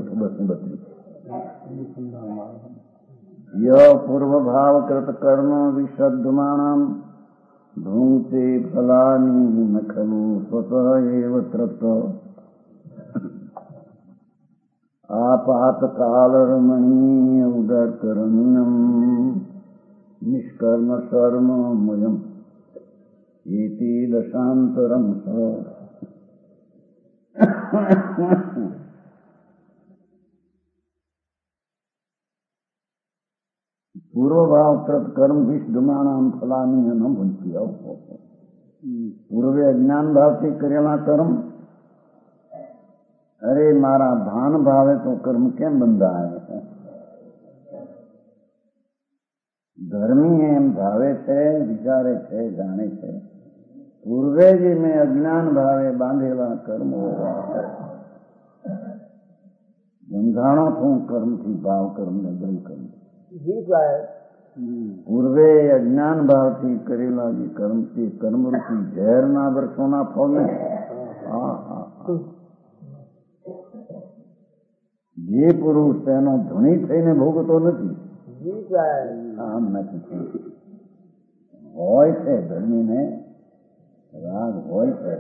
32 ય પૂર્વ ભાવ કૃત કર્મ વિશદ્ધમાણમ ભૂતે ફલાની ન ખલુ સ્વતઃ એવ તૃપ્ત આપાત કાલ રમણીય ઉદર કરણ્યમ નિષ્કર્મ શર્મ મયમ એતિ દશાંતરમ સ પૂર્વભાવ કૃત કર્મ વિષધમાણામ ફલાની ન ભૂંચી પૂર્વે અજ્ઞાન ભાવથી કરેલા કર્મ અરે મારા ભાન ભાવે તો કર્મ કેમ બંધાય ધર્મી એમ ભાવે છે વિચારે છે જાણે છે પૂર્વે જે મેં અજ્ઞાન ભાવે બાંધેલા કર્મો બંધાણો છું કર્મથી ભાવ કર્મ ને દ્રવ કર્મ પૂર્વે અજ્ઞાન ભાવથી કરેલા જે કર્મ તે કર્મરૂપી ઝેરના વર્ષોના ફળને જે પુરુષ તેનો ધણી થઈને ભોગતો નથી આમ નથી હોય છે ધણીને રાગ હોય છે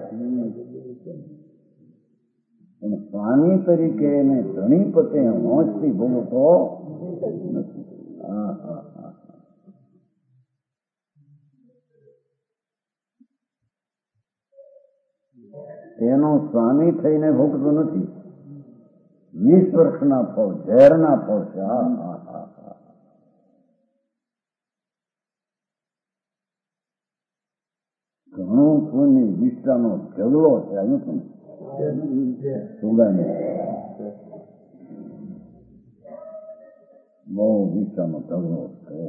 પણ સ્વામી તરીકે એને ધણી પતે હોંચથી ભોગતો નથી તેનો સ્વામી થઈને ભોગતો નથી 20 વર્ષના ફળ ઝેરના ફળ છે ઘણો કોઈની વિષ્ટાનો ઝઘડો છે આવ્યું તમે સુગાની બહુ વિષ્ટાનો ઝઘડો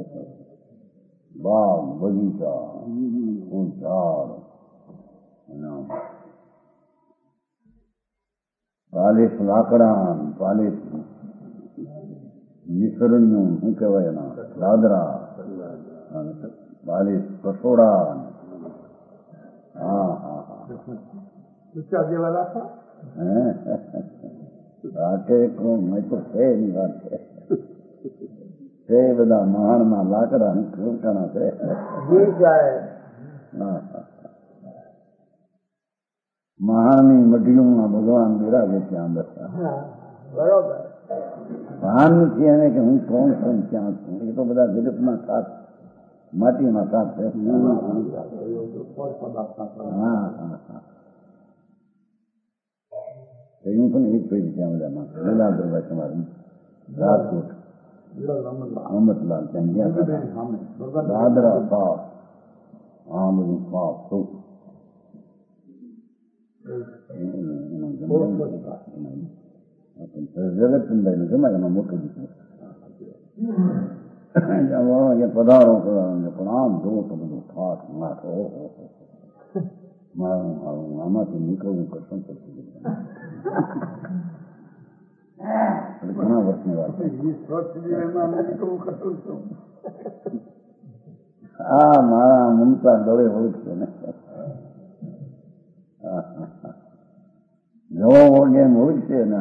બાગ બગીચા ફૂલ ઝાડ 40 લાકડા 40 નિસરણીઓ શું કહેવાય એના દાદરા 40 કસોડા રાતે મેં તો છે એની વાત છે તે બધા મહાણના લાકડા ખોલકાના છે મહાણની મઢીઓમાં ભગવાન બિરાજે ત્યાં બેઠા બરોબર ભાન નથી એને કે હું કોણ છું ક્યાં છું એ તો બધા જગતના સાથ માટીના સાથ છે હું પણ એક પૈકી ત્યાં બધામાં લીલાધરભાઈ તમારું રાજકોટ અમરલાલ ત્યાં ગયા દાદરા સાફ આ બધું સાફ શું જગતચંદાઈ ને જમાય એમાં મોટું પધારો પણ આમ જોવો તો બધું ખાસ નાખો આમાંથી નીકળવું કશું પડતું ઘણા વર્ષની વાત હા મારા મમતા ગળે ઓળખશે ને જવો વળગે એમ ઓળખશે ને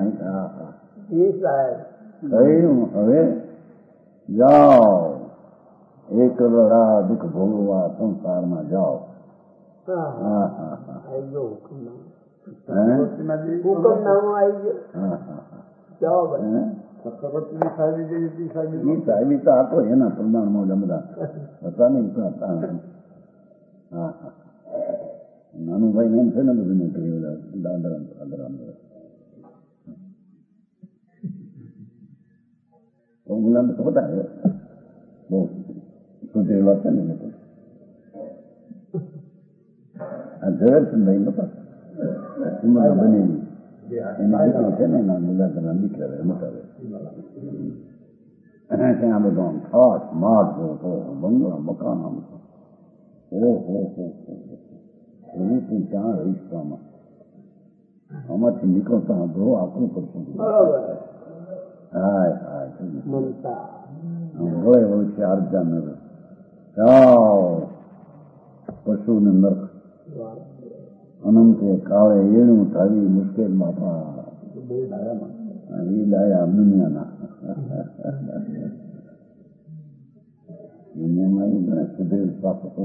કહ્યું હવે જાઓ એક લડા દુઃખ ભોગવવા સંસારમાં જાઓ એના પ્રમાણમાં બધા હતા નહીં નાનું ભાઈ એમ છે ને બધું મોટી દાદરા ગુલામ તો બધા બહુ સુધરેલા છે ને આ ઝવેરચંદભાઈ નતા એમાં બનેલી એના દીકરી છે ને એના મુલાકાતના દીકરા મોટા ત્યાં બધો આમ ખાસ માર જોતો બંગલા મકાન આમ ઓહો હું તું ક્યાં રહીશ આમાં આમાંથી નીકળતા બહુ આખું પડતું હાય હાય ગળે ઓળખી આરજા નગર જાઓ પશુને નર્ક અનંતે કાળે એણું થાવી મુશ્કેલ બાપા એ ડાયા દુનિયાના દુનિયામાં સુધેર શાસકો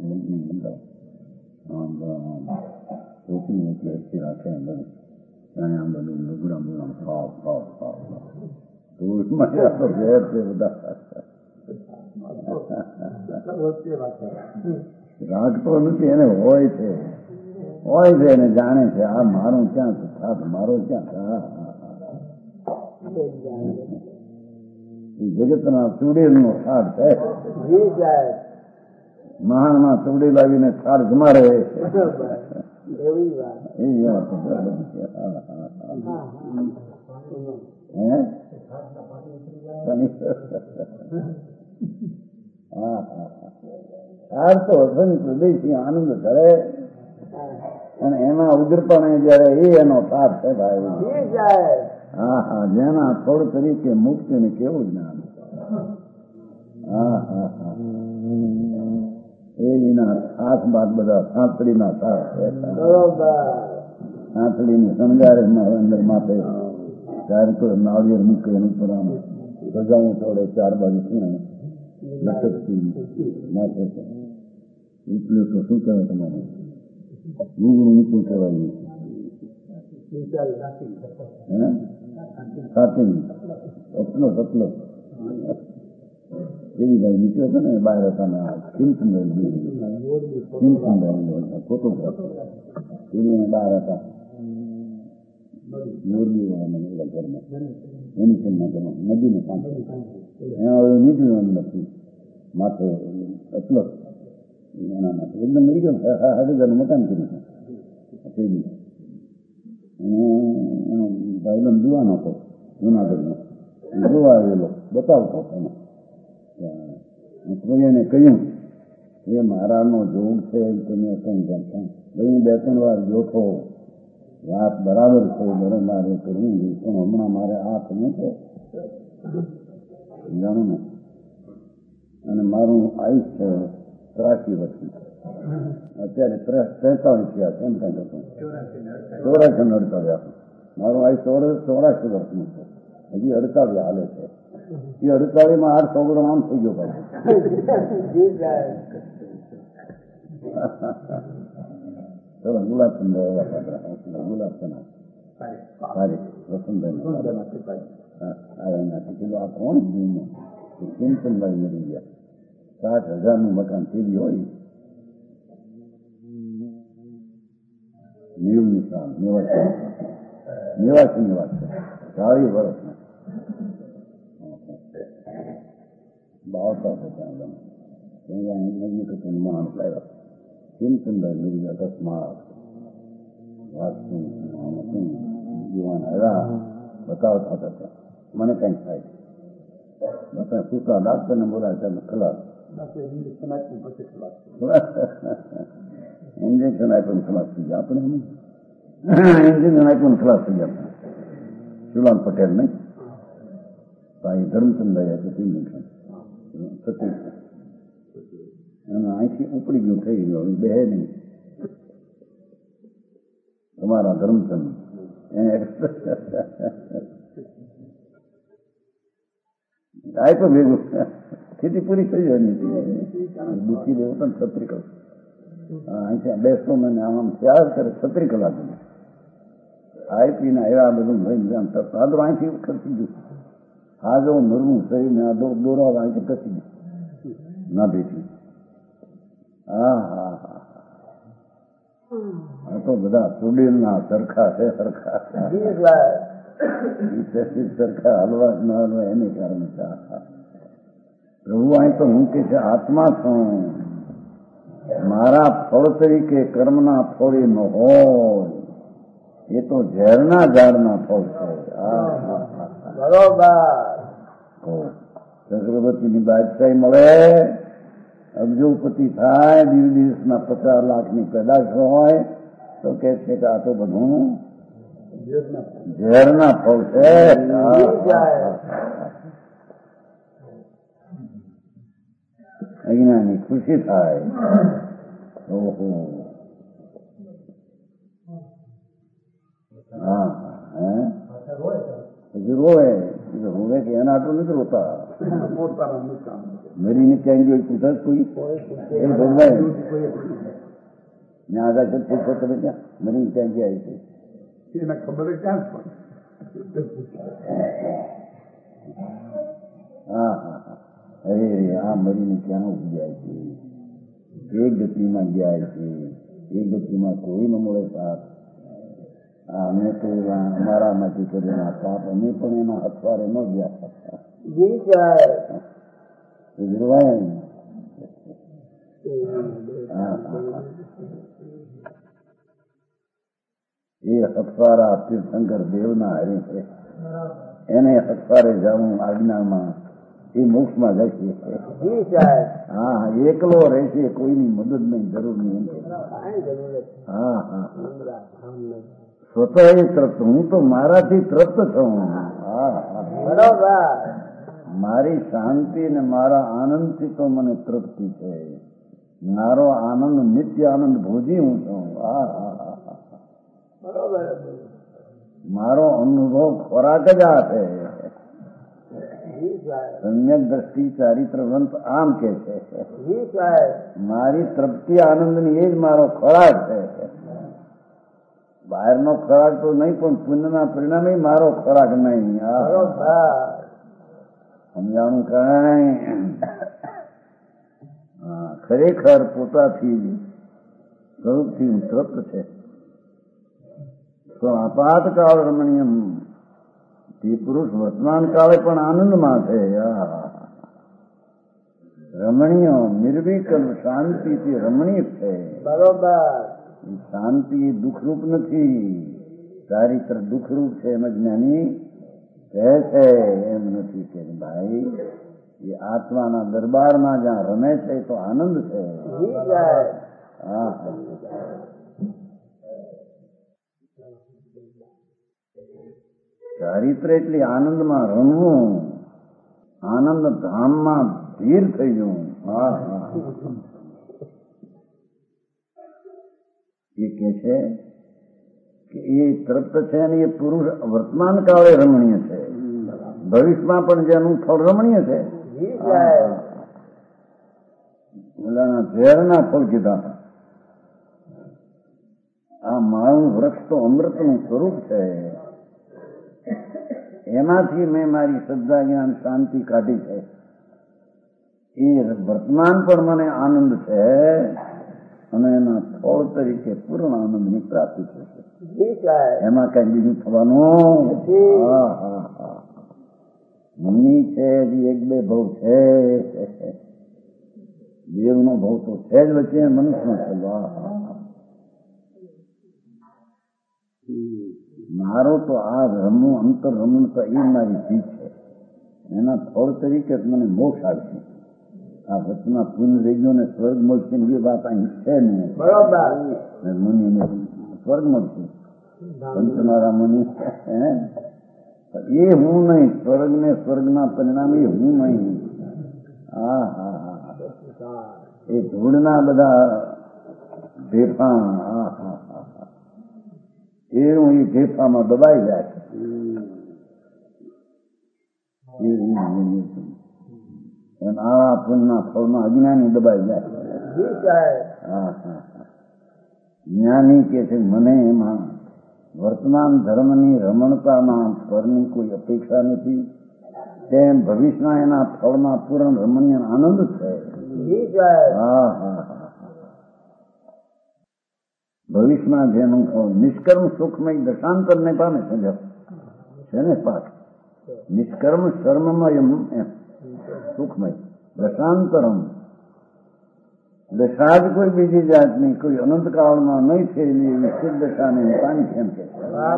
પોતી મોટી અચ્છી રાખે અંદર ત્યાં આમ બધું લુગડા બુગડા સાફ સાફ સાફ ઝેર છે બધા રાખતો નથી એને હોય છે એને જાણે છે આ મારું ક્યાં થાત મારો ક્યાં જગતના ચૂડેલ નો થાળ છે મહાનમાં ચૂડી લાવીને થાળ જમાડે એવી વાત થાળ તો હૃદયથી આનંદ કરે અને એમાં ઉગ્રપણે જયારે એનો થાળ છે ભાઈ હા હા જેના થોડ તરીકે મુક્તિ ને કેવું જ્ઞાન હા હા હા એ વિના ખાસ બાદ બધા સાંકળીના થાળ છે સાંકળીને શણગારે અંદર માથે ત્યારે કોઈ નાળિયેર મૂકે એનું પર આમ સજાવું થોડે 4 બાજુ લટકતી માથે એટલું તો શું કહેવાય તમારે લુગડું ઊંચું કહેવાય સાચી પતલો પતલો એવી ભાઈ નીકળે છે ને બહાર હતા ફોટોગ્રાફ એની બહાર હતા મોરબી ઘરમાં એની તેમના ઘરમાં નદીને કાંઠે એમાં નીકળ્યું નથી માથે એટલો એના માટે એકદમ મરી ગયો 6,000 મકાન કર્યું ભાઈબંધ દીવાનો હતો જુનાગઢનો જોવા આવેલો બતાવતો હતો એને કહ્યું એ મારાનો જોગ છે તમે કઈ જાણતા ભાઈ 2-3 વાર જોતો વાત બરાબર છે બરાબર મારે કરવું પણ હમણાં મારે હાથ નથી જાણું ને અને મારું આયુષ છે 83 વર્ષનું અત્યારે 43 થયા કેમ કઈ હતું 84 મારું આયુષ 84 વર્ષનું છે હજી 48 હાલે છે એ 48 માં 800 ગ્રામ આમ થઈ ગયો પાછું ચલો ગુલાબચંદ ગુલાબચંદ સારી વસંતભાઈ આ કોણ કિંચનભાઈ મરી ગયા 60,000 મકાન સીધી હોય નીવની સાલ નિવાસી વાત છે 40 વર્ષના બાવતા હતા ત્યાં નજીક હતું માણસ લાવ્યા કિંચનભાઈ મરી ગયા અકસ્માત વાંચતું જીવન આવ્યા બતાવતા હતા મને કંઈક થાય બધા સૂતા ડાક્ટરને બોલાય ખલાસ ઇન્જેક્શન આપ્યું ખલાસ થઈ ગયા આપણે ઇન્જેક્શન આપ્યું ખલાસ થઈ ગયા શિવલાલ પટેલ ને ભાઈ ધર્મચંદભાઈ આપ્યું ઇન્જેક્શન અને અહીંથી ઉપડી ગયું થઈ ગયું બે નહીં તમારા ધર્મચંદ એને આપ્યું ભેગું ખેતી પૂરી થઈ જવાની દુઃખી દેવું પણ 36 કલાક અહીંથી બેસતો મને આમ ત્યાર કરે 36 કલાક આપીને આવ્યા બધું ભાઈ સાદું અહીંથી ખર્ચી ગયું આ જો નરમું થઈને આ દોરા અહીંથી ખસી ગયું ના બેઠી હા તો બધા સુડીલના સરખા છે સરખા સરખા હલવા ન હલવા એને કારણે પ્રભુ અહીં તો હું કે છે આત્મા છું મારા ફળ તરીકે કર્મના ફળ ન હોય એ તો ઝેરના ઝાડના ફળ છે ચક્રવર્તીની બાદશાહી મળે અબજોપતિ થાય દિવસના 50 લાખની પેદાશ હોય તો કે છે કે આ તો બધું ઝેરના ફળ છે અજ્ઞાની ખુશી થાય ઓહો હા પછી રોવે રોવે કે એના આટલું નથી રોતા મરીને ક્યાંય જોઈ પૂછા કોઈ એ ભગવાન ને આગળ પૂછો તમે ત્યાં મરીને ક્યાં ગયા છે એને ખબર ક્યાં હા હા હા અરે આ મરીને ક્યાં ઉભી જાય છે એક ગતિમાં ગયા છે એ ગતિમાં કોઈ ન મળે સાથ અમે તો અમારામાંથી કરેલા પાપ અમે પણ એના હથવારે ન ગયા એ હથવારા તીર્થંકર દેવના હરી છે એને હથવારે જવું આજ્ઞામાં એ મોક્ષમાં જશે હા એકલો રહેશે કોઈની મદદ નહીં જરૂર નહીં હા હા સ્વતઃ તૃપ્ત હું તો મારાથી તૃપ્ત છું મારી શાંતિ ને મારા આનંદથી તો મને તૃપ્તિ છે મારો આનંદ નિત્ય આનંદ ભોજી હું છું મારો અનુભવ ખોરાક જ આ છે સમ્યક દ્રષ્ટિ ચારિત્ર ગ્રંથ આમ કે છે મારી તૃપ્તિ આનંદની એ જ મારો ખોરાક છે બહારનો ખોરાક તો નહીં પણ પુણ્યના પરિણામે મારો ખોરાક નહીં સમજાણું કઈ ખરેખર પોતાથી સ્વરૂપથી તૃપ્ત છે તો આપાતકાળ રમણીયમ તે પુરુષ વર્તમાન કાળે પણ આનંદમાં છે રમણીય નિર્વિકલ્પ શાંતિથી રમણીય છે. બરોબર. શાંતિ દુઃખરૂપ નથી, ચારિત્ર દુઃખરૂપ છે એમ જ્ઞાની કહે છે. એમ નથી કે ભાઈ એ આત્માના દરબારમાં જ્યાં રમે છે તો આનંદ છે. હા, ચારિત્ર એટલે આનંદમાં રમવું, આનંદ ધામમાં ધીર થઈ જવું. હા હા, એ કે છે કે એ તૃપ્ત છે અને એ પુરુષ વર્તમાન કાળે રમણીય છે, ભવિષ્યમાં પણ જેનું ફળ રમણીય છે. ઓલાના ઝેરના ફળ કીધા. આ મારું વૃક્ષ તો અમૃતનું સ્વરૂપ છે, એમાંથી મેં મારી શ્રદ્ધા જ્ઞાન શાંતિ કાઢી છે. એ વર્તમાન પણ મને આનંદ છે અને એના ફળ તરીકે પૂર્ણ આનંદની પ્રાપ્તિ થશે. એમાં કઈ બીજું થવાનું? હા હા હા, મમ્મી છે હજી એક બે ભાવ છે, દેવનો ભાવ તો છે જ વચ્ચે, મનુષ્યનો છે. મારો તો આ રમવું અંતર રમણતા એ મારી ચીજ છે, એના ફળ તરીકે મને મોક્ષ આવશે. આ વચના પૂર્ણ રહી ગયો ને સ્વર્ગ મળશે ને એ વાત અહીં છે નહીં. બરોબર. મુનિને સ્વર્ગ મળશે, પંચમારા મુનિ એ હું નહીં, સ્વર્ગ ને સ્વર્ગના પરિણામ એ હું નહીં. હા હા હા, એ ધૂળના બધા ઢેફા. હા હા હા, એ હું એ ઢેફામાં દબાઈ જાય. એમ આવા પુણ્યના ફળમાં અજ્ઞાની દબાઈ જાય. હા હા, જ્ઞાની કે છે મને એમાં વર્તમાન ધર્મની રમણતામાં ફળની કોઈ અપેક્ષા નથી, તેમ ભવિષ્યના એના ફળમાં પૂર્ણ રમણીય આનંદ છે. હા હા હા, ભવિષ્યમાં જેનું ફળ નિષ્કર્મ સુખમય દશાંતરને પામે છે ને પાઠ. નિષ્કર્મ શર્મમય એમ સુખમય દશાંતરમ, દશા જ કોઈ બીજી જાતની કોઈ અનંતકાળમાં નહીં થયેલી નિશ્ચિત દશાને પામી છે એમ કે.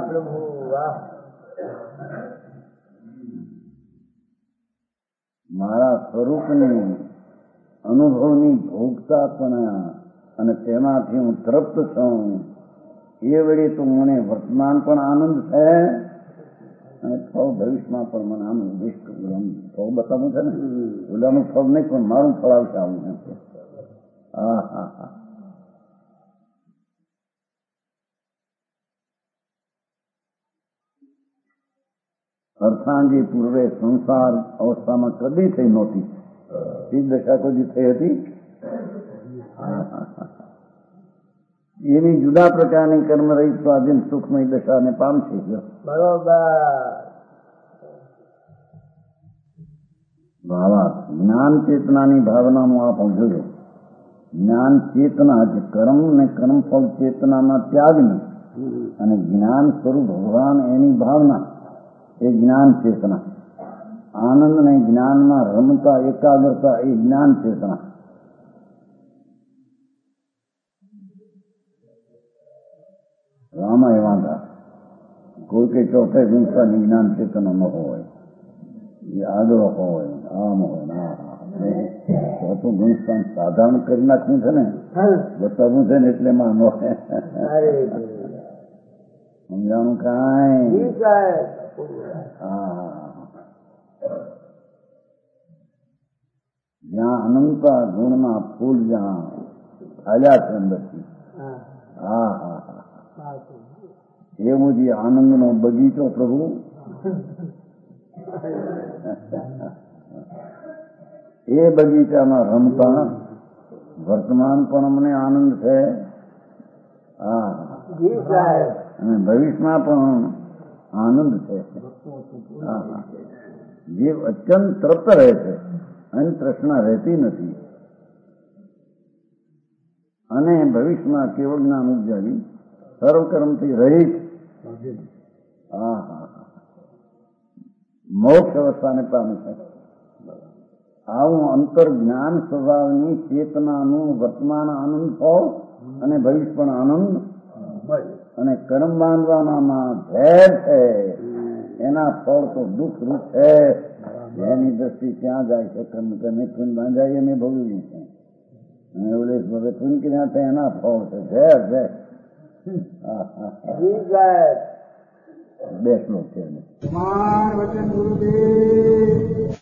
મારા સ્વરૂપની અનુભવની ભોગતા પણ અને તેમાંથી હું તૃપ્ત છું, એ વડે તો મને વર્તમાન પણ આનંદ છે અને ફળ ભવિષ્યમાં પણ મને આનંદ. ફળ બતાવું છે ને, ઓલાનું ફળ નહીં પણ મારું ફળ આવશે આવું એમ છે. હા હા હા, અર્થાંગી પૂર્વે સંસાર અવસ્થામાં કદી થઈ નહોતી, એ દશા કદી થઈ હતી. એવી જુદા પ્રકારની કર્મ રહી સ્વાધીન સુખમય દશાને પામશે. બરોબર. ભાવાર્થ જ્ઞાન ચેતનાની ભાવનાનું આ પણ જોયું. જ્ઞાન ચેતના જે કર્મ ને કર્મફળ ચેતનાના ત્યાગની અને જ્ઞાન સ્વરૂપ ભગવાન એની ભાવના એ જ્ઞાન ચેતના. આનંદ ને જ્ઞાનમાં રમતા એકાગ્રતા એ જ્ઞાન ચેતના. રામાય વાંધા કોઈ કઈ ચોથે ગુંસાની જ્ઞાન ચેતના ન હોય, એ આગળ હોય, આમ હોય. ચોથું ગુંસ્થાન સાધારણ કરી નાખ્યું છે ને, બતાવવું છે ને એટલે માં ન હોય. સમજાણું કાંઈ? જ્યાં અનંતા ગુણના ફૂલ જ્યાં આલ્યા છે અંદરથી. હા હા હા, એવું જે આનંદનો બગીચો પ્રભુ એ બગીચામાં રમતા વર્તમાન પણ અમને આનંદ છે. હા, અને ભવિષ્યમાં પણ આનંદ છે. જીવ અત્યંત તૃપ્ત રહે છે અને તૃષ્ણા રહેતી નથી, અને ભવિષ્યમાં કેવળ જ્ઞાન ઉપજાવી સર્વકર્મથી રહિત મોક્ષ અવસ્થાને પામે છે. આવું અંતર જ્ઞાન સ્વભાવની ચેતનાનું વર્તમાન આનંદ ફળ અને ભવિષ્ય પણ આનંદ અને કર્મ બાંધવાના ભેદ છે એના ફળ તો દુઃખ રૂપ છે. એની દ્રષ્ટિ ક્યાં જાય છે? કર્મ તમે પૂન બાંધાય અમે ભોગવી છે અને એવું હવે પૂન ક્યાં છે એના ફળ છે ભેદ છે. બે શ્લોક છે. વચન ગુરુદેવ